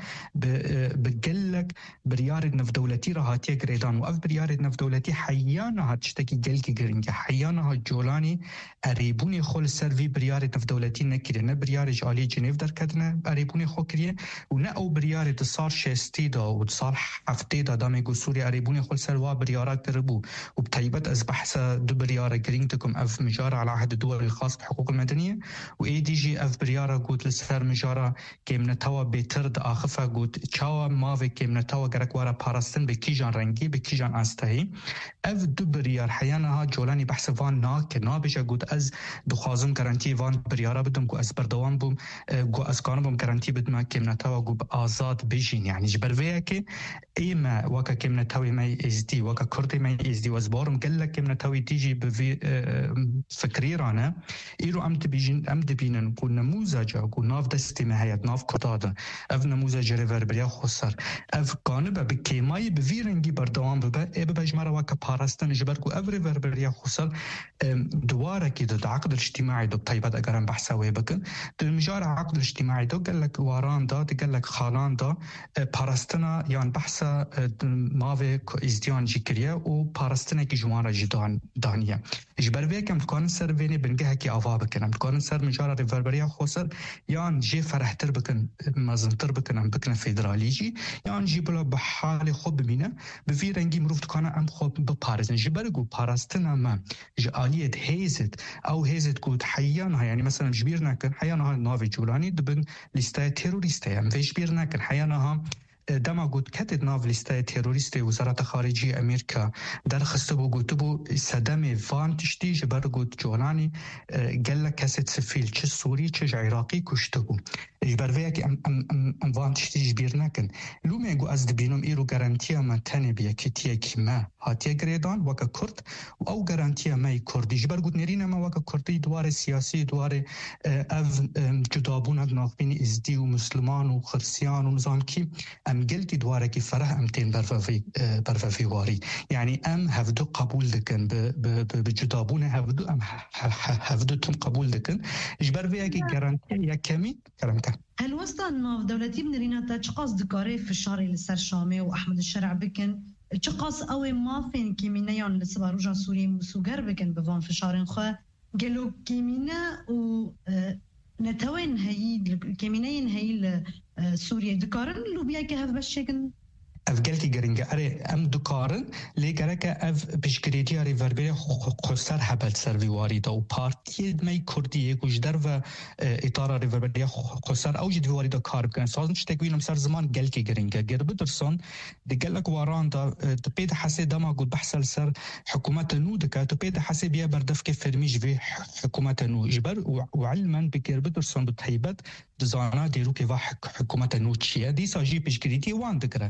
بگلک بریار نف دولتی را هاتیه گریدان و اف بریار نف دولتی حیانا ها چتکی گل کی گرینگه حیانا ها جولانی اریبونی خول سروی بریار نف دولتی نکیره نه بریار جالی جنیف در کدنه اریبونی خو کریه و نه او بریار دسار شستی دا و دسار هفته دا دامی گو سوریا اریبونی خول سروا بریارات دربو و بطیبت از بحث بريارة جرينتكم أف مجارة على عهد الدول الخاص بحقوق المدنية وإي دي جي أف بريارة قود لسفر مجارة كيمنا توا بيترد آخفة قود تشاوا ماوي كيمنا توا قرقوارا بارستن بكيجان رنگي بكيجان أستهي أف دو بريار حيانها جولاني بحث وان ناك نابجا قود أز دخوازم garanti وان بريارة بدم قو أز بردوان بوم قو أز كانو بوم garanti بدما كيمنا توا قو بآزاد بيجين يعني جبر ويا كي إيما وكا كيمنا تاوي ماي إزدي وكا كردي ماي إزدي وزبارم قلك كيمنا تاوي تيجي بفي فكري رانا إيرو أم دبينن قو نموزجا قو ناف دستي مهيت ناف كتادا أف نموزج ريفربريا خسر أف قانبا بكيماي بفي رنگي بردوان ببا إبا بجمارا وكا بارستن جبر قو أف ريفربريا خسر دوارا كي دو عقد الاجتماعي دو طيبات أقران بحثا ويبكن دو مجارة عقد الاجتماعي دو قلك واران دا دو قلك خالان دا بارستنا يعني بحثا ماوي ازديان جي كريا و بارستنا كي جوان را جدان دانية جبر ويك ام تكون سر ويني بنگه كي آوا بكن ام تكون سر مجارة ريفربريا خسر يعني جي فرحتر بكن مزنتر بكن ام بكن فيدرالي جي يعني جي بلا بحال خوب بمينه بفي رنگي مروف تكون ام خوب بپارزن جبر قو پارستنا ما جالية هيزت او هيزت قود حيانها يعني مثلا جبير نكن حيانها ناوي جولاني دبن لستاية تيروريستايا ام في جبير نكن حيانها دما قد كتد ناف لسته تيروريست وزارت خارجية أمريكا در خسته بو قد بو صدمه فان تشتي جبر قد جولاني قال لك كاسد سفيل چه سوري چه عراقي كشته بو جبر وياك ام فان تشتي جبير نكن لو ميگو از دبينم ايرو garantia ما تاني بيا كتيا كما هاتيا گريدان وكا كرد او garantia ما كردي جبر قد نرينا ما وكا كردي دوار سياسي دوار اف جدابون ناقبين ازدي ومسلمان وخرسيان ونظام كي ام قلتي دوارك فرح امتين برفافي واري يعني ام هفدو قبول دكن بجدابونه هفدو ام هفدو تم قبول دكن جبر وياكي جارانتي يا كمي كلامك هل وصلنا ناف دولتي بنرينا تا چقاس دكاري في الشارع لسر شامي واحمد الشرع بكن چقاس اوي مافين كيمينيان لسباروجا سوري مسوغر بكن بفان في شارع خو قالوا كيمينا و نتوين هي كيمينين هي سوريا دكارن لوبيا كهف بشكن افقلتي جرينجا اري ام دكارن لي جركا اف بشكريتي ريفربري خسر حبل سروي واريدا و بارتي ماي كردي گوجدر و اطار ريفربري خسر اوجد واريدا كار بكن سازن تكوين مسار زمان جلكي جرينجا جرب درسون دقلك واران دا تبيد حسي دما قد بحثل سر حكومه نو دكا تبيد حسي بيا بردف كيف فرميج في حكومه نو جبر وعلما بجرب درسون بتهيبت دزانا ديرو كيف حكومه نو تشيا دي ساجي بشكريتي وان دكرا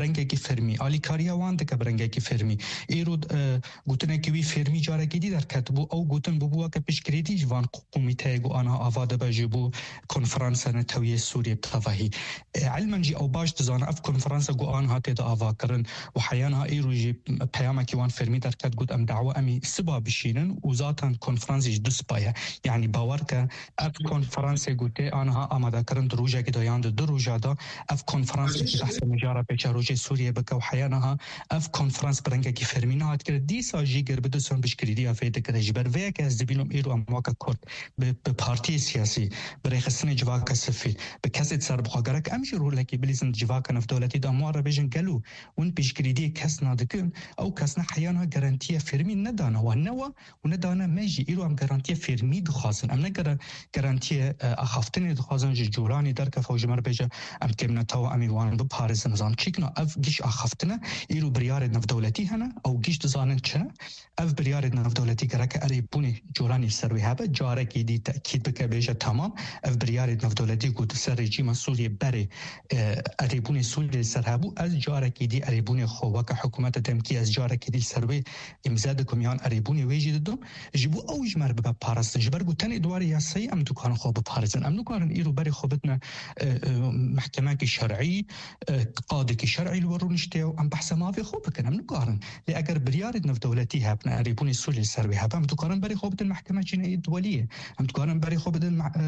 برنگکی فرمی آلیکاریا وان دک برنگکی فرمی ایرو گوتنه کی وی فرمی جاره کی دی در کتبو او گوتن بو که پیشکریدی جوان قومیته گو آنها آواده بجبو کنفرانس نتوی سوریه تفاهی علما جی او باش تزان اف کنفرانس گو آنها تدا آوا کرن و حیانها ایرو جی پیام کی وان فرمی در کت گوت ام دعوه امی سبا بشینن و ذاتن کنفرانس دس پایه یعنی باور که اف کنفرانس گوته آنها آماده کرن دروجه کی دایاند دروجه دا اف کنفرانس کی تحت مجاره پیش روج سوریه بکو حیانها اف کنفرانس برنگکی فرمی نهاد کرد دی ساجی گر بدوسن بشکریدی افیده که جبر وی که از دبینم ایرو امواک کرد به پارتی سیاسی برای خستن جواک سفید به کسی سر بخاگرک امشی رو لکی بلیزن جواک نف دولتی داموار بیشن گلو اون پیشگیری کس نادکن او کس نحیانها گارانتی فرمی ندانه و نوا و ندانه مجی ایرو هم گارانتی فرمی دخوازن ام نگر گارانتی اخافتنی دخوازن جورانی در که فوج مر بیشن ام کم نتاو امی وان بپارز نظام چیکنا اف گیش اخافتنه ایرو بریار نف دولتی هنه او گیش دزانن چه اف بریار نف دولتی گرک اری بونی جورانی سروی هبه جاره کی دی تاکید بکه بیشه تمام اف بریار نف دولتی گود سر رژیم سوریه بره اری بونی سوریه سرهبو از جاره کی دی اری بونی خو وک حکومت دمکی از جاره کی دی سروی امزاد کمیان اری بونی ویجی دم جبو اوج مر به پاراستن جبر گوتن ادوار یاسی ام دکان خو به پارزن ام نکارن ایرو بری خوبتنا محکمه کی شرعی قاضی کی شرعی ورونشته ام بحث ما في خوب كان من قارن لاجر بريار نف دولتي هبنا ريبوني سوري سروي هبا متقارن بري خوب المحكمه الجنائيه الدوليه متقارن بري خوب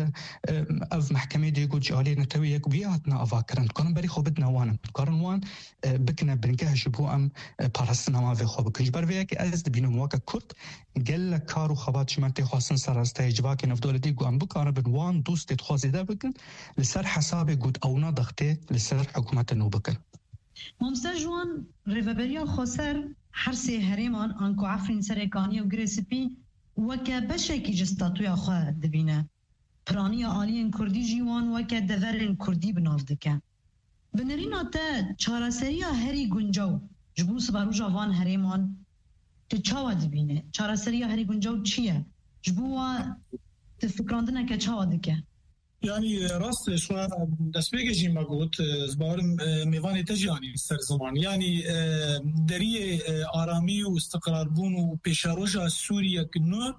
اف محكمه دي قد جالي نتوي بياتنا افاكرن متقارن بري خوبنا وانا متقارن وان بكنا بنكه شبو ام بارسنا ما في خوب كجبر وياك از بينو موقع كرد قال كارو خبات شمنتي خاصن سراسته جواك نف دولتي قام بكار بنوان دوست تخوازيده بكن لسر حساب قد اونا ضغطه لسر حكومه نوبكن ممسجوان ریوبریا خسر هر سه هریمان آنکو عفرین سرکانی و گریسپی وکه بشکی جستاتوی خواه دبینه پرانی آلین کردی جیوان وکه دورن کردی بناف دکن بنرینا تا چارسریا هری گنجاو جبوس بارو جوان هریمان تو چاوا دبینه چارسریا هری گنجاو چیه جبوا تفکراندنه که چاوا دکه يعني راست شوار دسبيجي جي ماغوت زبارم ميواني تجاني سر زمان يعني دريه آرامي واستقرار بون وبيشاروجا سوريا كنو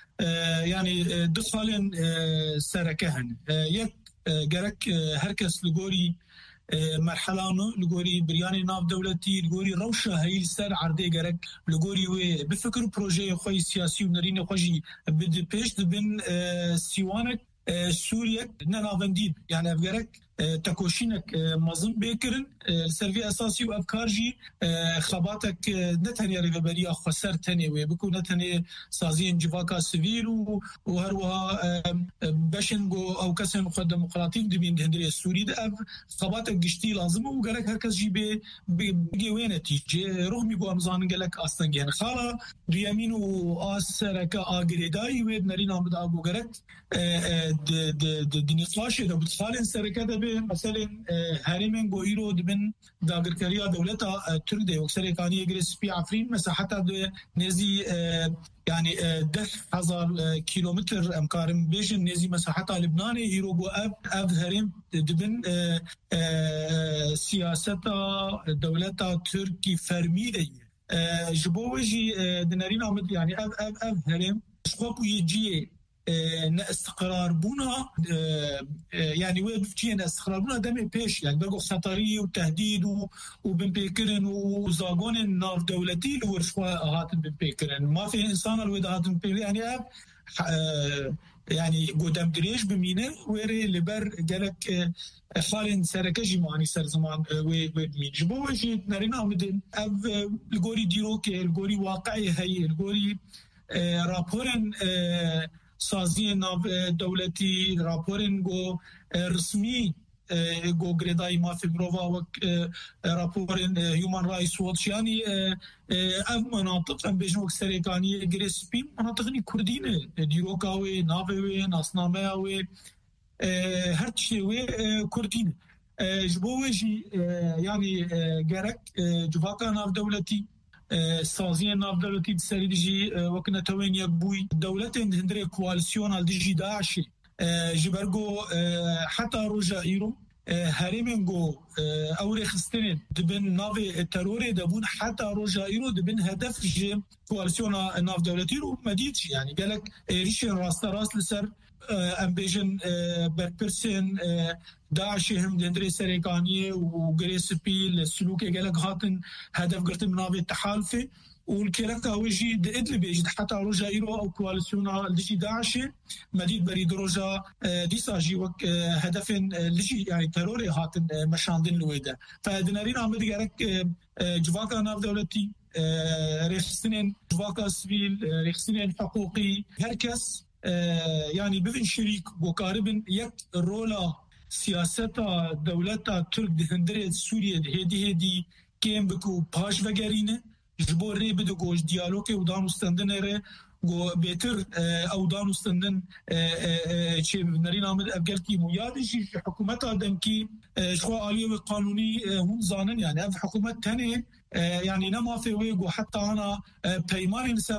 يعني دخلن سركهن يك جرك هركس لغوري مرحلانو لغوري برياني ناف دولتي لغوري روشة هاي السر عردي جرك لغوري بفكر بروجي خوي سياسي ونرين خوجي بدي بيش دبن سيوانك سوريا ننافندين يعني أفكارك تكوشينك مظن بيكرن سلفي أساسي وأفكار جي خباتك نتنيا ريفبريا خسر تاني ويبكو نتنيا سازين جواكا سيفيل وهروها باشنغو أو كسن مخدم ديمقراطيك دبين هندريا السوري ده خباتك قشتي لازم وقالك هركز جي بيجي وين تيجي رغم يقو أمزان قالك أصلا جين خالا ريامين وآسرك آقريداي ويبنرين عمد أبو قالك دني فلاشة ده بتخالن سركة ده مثلا هرمن گویرو دبن داگرکریا دولتا ترک ده وکسر کانی گرسپی عفرین مساحتا ده نزی يعني 10,000 كيلومتر امكارم بيجن نزي مساحتها لبنان يروبو اب هرم دبن سياستا دولتا تركي فرمي جبوجي دنارين عمد يعني اب هرم سخوكو يجي استقرار بونا يعني وبفتين استقرار بونا دم بيش يعني بقى خطري وتهديد وبن بيكرن وزاغون النار دولتي ورشوا هاتن بن بيكرن ما في انسان الود هاتن بيكرن يعني يعني قدام دريش بمينه ويري لبر جالك خالن سركجي معني سر زمان وبمين جبوا شيء نرينا مدن الغوري ديروك الغوري واقعي هي الغوري رابورن سازی ناو دولتی راپورن گو رسمی گو گردای ما فبروا و راپورن هیومن رایتس واتش یعنی اف مناطق ام بجنوک سرکانی گرسپی مناطقی کردینه دیروکاوی ناوی ناسنامه‌اوی هر چیوی کردینه جبوجی یعنی گرک جواکا ناو دولتی سازی ناو دولتی سری دیجی وقت نتوین یک بوی دولت هندره کوالسیون al دیجی داعش جبرگو حتی روجا ایرو هرمنگو او رخستن دبن ناو ترور دبون حتى روجائيرو دبن هدف جي كواليسيون ناف دولتي رو مديد يعني قالك ريشن راست راست لسر امبيجن بربرسن داعش هم دندري سريكانيه وغريس بي السلوك قالك هاتن هدف قرت من ناو التحالف والكيركا ويجي دإدلب يجد حتى رجا إيرو أو كواليسيونا لجي داعش مديد بريد رجا ديساجي وك هدف لجي يعني تروري هاتن مشاندين لويدا فدنارين عم بدي أرك جواكا ناف دولتي ريخستنين جواكا سبيل ريخستنين حقوقي هركس يعني بفن شريك وقاربن يك رولا سياستا دولتا ترك دهندريت سوريا هدي كيم بكو باش وگرينه جبور ری بده گوش دیالوگ و دانستندن ره و بهتر او دانستندن چه نرین آمد افگل کی مویادشی حکومت آدم کی شو عالیه و قانونی هم زانن يعني اف حکومت تنه يعني نما في ويجو حتى انا بيمان نسر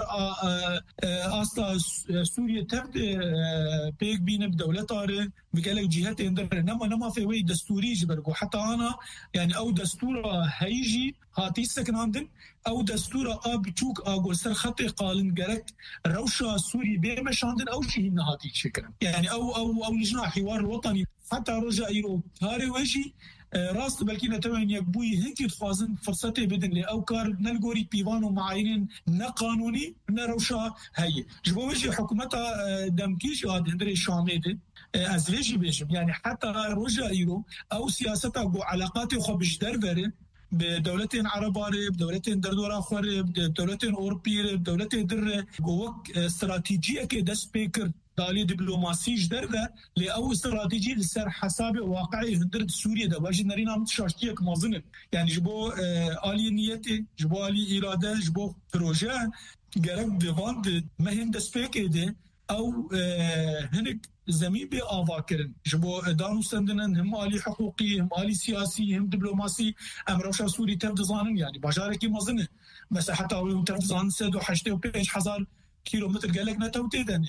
اصلا سوريا تبد بيك بين بدولتها بقالك جهات اندر نما في وي دستوري جبرجو حتى انا يعني او دستور هيجي هاتي سكن عندن او دستور اب تشوك اقول سر خطي قالن جرك روشا سوري بمشاندن او شيء نهاتي شكرا يعني او لجنه حوار الوطني حتى رجع يرو هاري وشي راست بلكي نتمنى يكبوي هيك تخوازن فرصتي بدن لي او كار نلقوري بيوان ومعاينين نقانوني نروشا هي جبو وجه حكومتها دمكيش هاد هندري شاميد ازليجي بيجم يعني حتى رجع يرو او سياستها جو علاقاتي خبش دربره بدولتين عربية بدولتين دردورة خوري بدولتين أوروبية بدولتين در جوك استراتيجية كده سبيكر دالي دبلوماسيج دربه لأو استراتيجي لسر حساب واقعي هندرد سوريا ده واجد نرينا متشاشتية كمازنة يعني جبو آلي نيتي جبو آلي إرادة جبو بروجه جرق ديفان مهم ده سبيكر ده أو هنك زمین به آوا کردن جبو دانو سندنن هم آلی حقوقی هم آلی سیاسی هم دیپلماسی امروشا سوری تفضانن يعني بجارکی مزنه مثلا حتى او تفضان 185,000 کیلومتر قالك نتوتيدن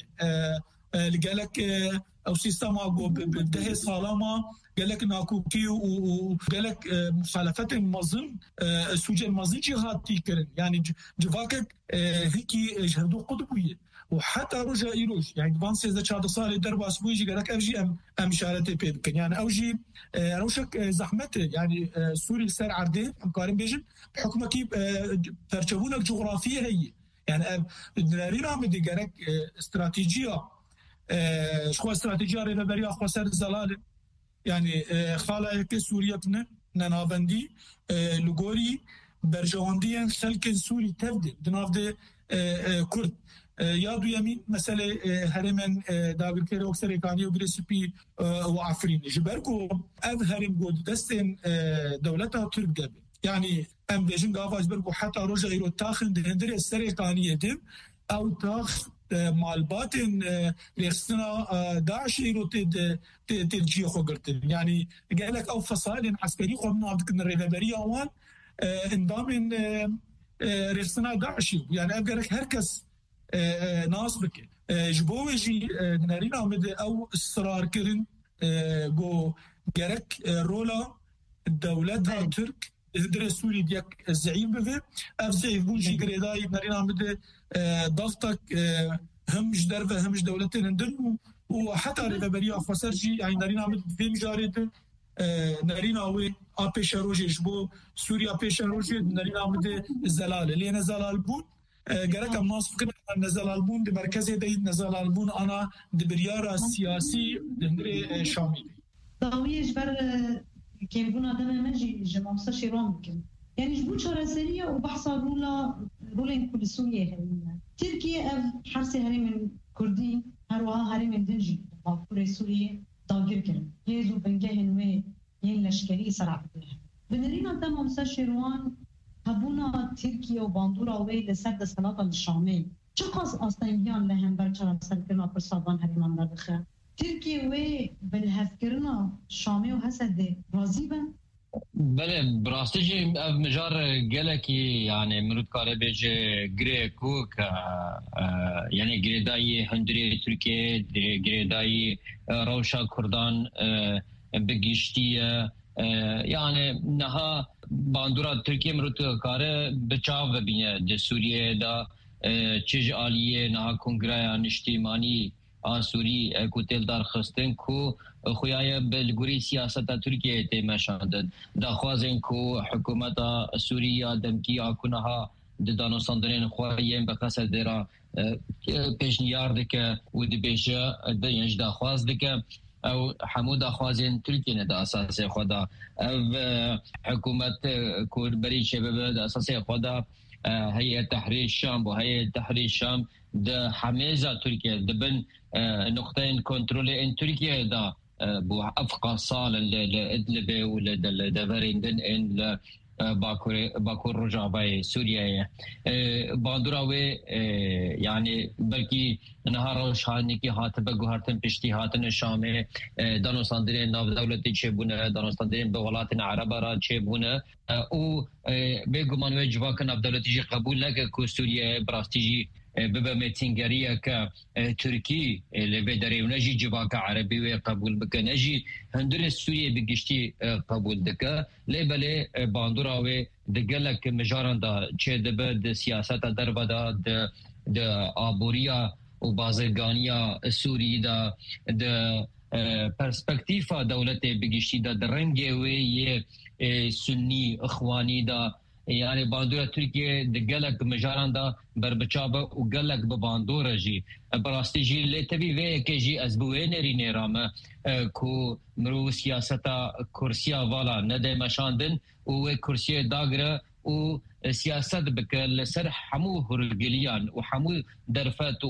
قالك او سيستم اگو بده سالما قالك ناكوكي وقالك مخالفات مزن سوجه مزن جهاتي كرن يعني جواكك هيكي جهدو قطبيه وحتى رجع يروج يعني دبان سيزا چاد صار درباس بويجي قالك افجي ام اشارتي بيبكن يعني اوجي روشك زحمته يعني سوري سر عرضه امكارن بيجن بحكم كيف ترجمونك جغرافيه هي يعني نارين عم بدي قالك استراتيجيه شو استراتيجيه ريبريا خو سر زلال يعني خاله سوريا بن ننابندي لغوري برجوانديان خلق سوري تبدل دنافده كرد يادو يمين مسألة هرمن دابل كيرو سريكاني وغريسبي وعفرين جبركو أب هرم جود دستن دولتها ترك دب يعني أم بيجن قافاج بركو حتى رجع يرو تاخن دهندري السريكاني يدم أو تاخ مالباتن ليخستنا داعش يرو تلجي خو قرتن يعني قالك أو فصائل عسكري خو من عبدك الريبرية وان اندامن ليخستنا داعشي يعني أبقى هركس ناس بك جبوجي نارين عمد او اصرار كرن جو جرك رولا الدولة ترك هدر سوري ديك الزعيم بفي افزعيف بونجي قريداي نارين عمد ضغطك همش درفة همش دولتين هندن وحتى ريبريا خسرجي يعني نارين عمد في مجارد نارين عوي آبيش روجي جبو سوريا آبيش روجي نارين عمد الزلال لين زلال بون جرك الناس فكرة نزل البون دي مركزي دي نزل البون أنا دي بريارة سياسي دندري شامي ضوية جبر كيبون آدم مجي جمعصة شيران بكم يعني جبون شارع سرية وبحصة رولين كل سوريا هرمنا تركيا حرسي هرم كردي هروها هرم دنجي باكوري سوريا داغير كرم يزو بنجهن وي ين لشكري سرع بها بنرين آدم جمعصة شيران هبونا تركيا وباندورا وی لسر دستلات الشامی چه قاس آستانیان لهم برچه سر کرنا پر سابان هریمان دردخه تركيا وی بالهفکرنا شامی و حسد راضی بن؟ بله براستیجی مجار گلکی يعني مرود کاره بیجه گره کوک يعني گریدایی هندری ترکیه گریدایی روشا کردان بگشتی يعني نها باندورا تركيا مرتو كاره بچاو ببینه د سوریه دا چج آلیه نها کنگره نشتیمانی سوری کوتل دار خستن کو خویای بلگوری سیاست ترکیه تماشاندن دا خوازن کو حکومت سوریه دمکی اكونها د دانوستاندرین خواییم بقصد درا پیشنیارد که و د بیشه د ینج دا خواز دکه او حمود خوازن ترکیه دا اساس خدا او حکومت کوربری شباب دا اساس خدا هيئة تحرير الشام وهيئة تحرير الشام ده حميزة تركيا دبن نقطين كنترول ان تركيا ده بو افقا صال لإدلب ولا دفرندن ان باكور رجع باي سوريا باندراوي يعني بلكي نهار شاني كي هاتبه گوهرتن پشتی هاتن الشام دانوستاندرين ناف دولتي چبونه دانوستاندرين بولاتن عرب را چبونه او بگمان و جواکن ناف دولتي قبول نکه کو سوريا براستيجي ببا ميتينغاريا ك تركي اللي بدريونجي جواك عربي وقبول بكنجي هندر سوريا بگشتي قبول دك لبله باندوراوي دگلك مجاران دا چه دبد سياست دربدا د ابوريا و بازرگانيا سوري دا د پرسپکتیفا دولت بگشتي دا درنگي وي سني اخواني دا يعني باندورا تركيا دقلك مجاران دا بربچابه وقلك بباندورا جي براستي جي لتبي ويه كي ازبوين ريني رامه كو مرو سياستا كرسيا والا ندي مشاندن و كرسيا داغرا و سياسات بكل سر حمو هرجليان وحمو درفات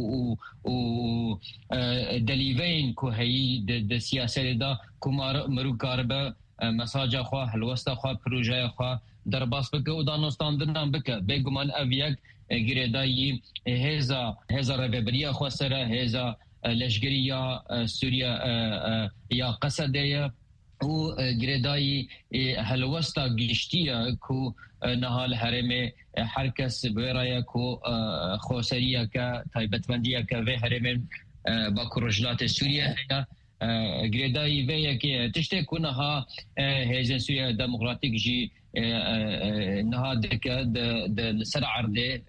و دليفين كو هي د سياسه دا كمار مرو كاربه مساجا خو هلوستا خو پروژه خو در باس بک و دانستاندن بک بگمان اویک گریدایی هزا رببریا خو سره هزا لشگریا سوریا یا قصدیه و گریدایی هلوستا گشتیه کو نهال حرم هر کس برای کو خوسریه که تایبتمندیه که و حرم با کرجلات سوریه گریدایی ویه که تشته کنها هزن سوریا دموکراتیک جی نها دكا د سرعر دي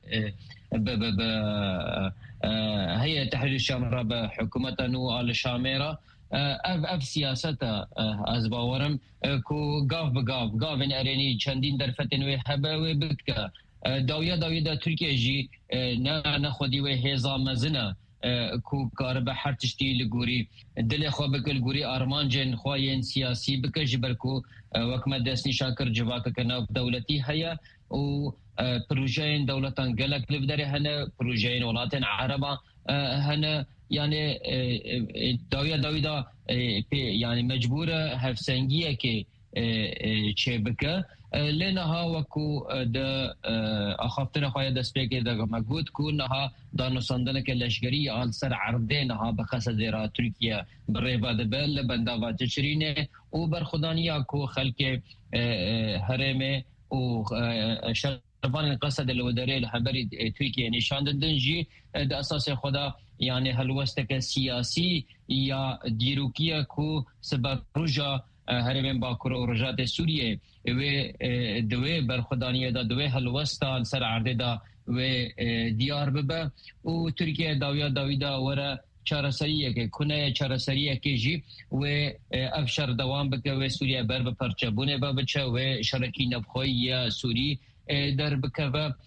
هي تحرير الشام رب حكومة نو على شاميرا اف سياسته ازباورم كو غاف غافن اريني چندين درفتن و هبه بك داويا تركيا جي نا خودي و هزا مزنه کو کار به هر تشتی لګوري دل خو به کل ګوري ارمان جن خوین سیاسي به جبر کو وکمه دسنی شاکر جواک کنه دولتي هيا او پروژين دولتان گلک لبدره هنه پروژين ولاتن عربه هنه يعني داويدا يعني مجبوره هفسنگيه که چبکه لنها وكو د اخافتنا خويا د سپيك د مجهود كونها دانوساندنه كلشگري آل سر عرضينها بخصد را تركيا بريبا د بل بنداوا تشرينه او برخدانيا كو خلق هرمه او شرفان قصد الوداري الحبري تركيا نشان دنجي د اساس خدا يعني هلوستك سياسي يا ديروكيا كو سبب رجا هرمن باکور و رجات سوریه و دوی برخدانیه دا دوی هلوستان سر عرده دا و دیار ببه و ترکیه داویدا وره چارسریه که کنه چارسریه که جی و افشار دوام بکه و سوریه بر بپرچبونه بچه و شرکی نبخوی سوری در بکه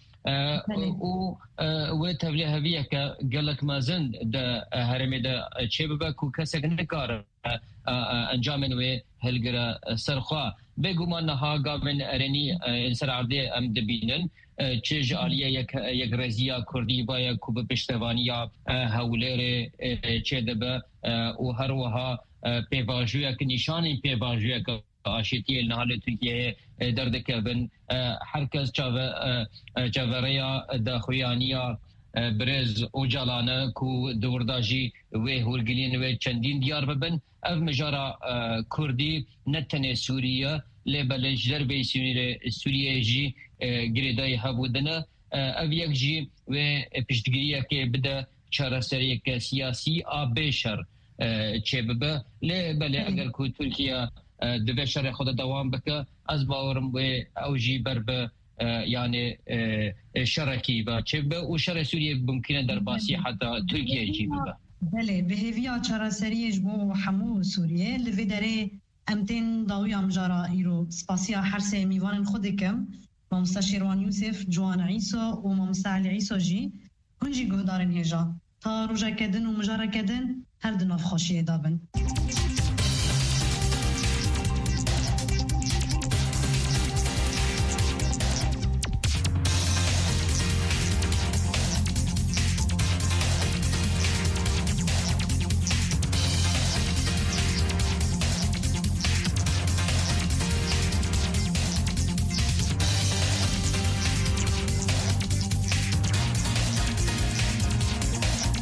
و تبلیغ هویه که گلک مازن دا هرمه دا چه ببه که کسک نکاره انجامن و هلگره سرخوا بگومان نها گامن ارنی انسر عرده ام دبینن چه جالیه یک رزیه کردی با یک کوب پشتوانیا هولیر چه دبه و هر وها پیواجویه که نشانی پیواجویه که آشتی النهال ترکیه درد کبن هر کس چاوریا داخویانیا برز او جالانه کو دورداجی و هورگلین و چندین دیار ببن اف مجارا کردی نتنه سوریه لبلج دربی سوریه جی گریدای هبودنه اف یک جی و پشتگیریه که بده چارسریه که سیاسی آبشر چه ببه لی بله اگر که ترکیه دوی شر خود دوام بکه از باورم به اوجی بر به یعنی شرکی و چه به و شر سوریه ممکنه در باسی حتی ترکیه جی ببه بله به هویا چرا سریج بو حمو سوریه لوی داره امتن داوی امجارا ایرو سپاسیا هر سه میوان خودکم مامستا شیروان یوسف جوان عیسی و مامستا علی عیسی جی هنجی گهدارن هجا تا روژا کدن و مجارا کدن هر دناف خوشیه دابن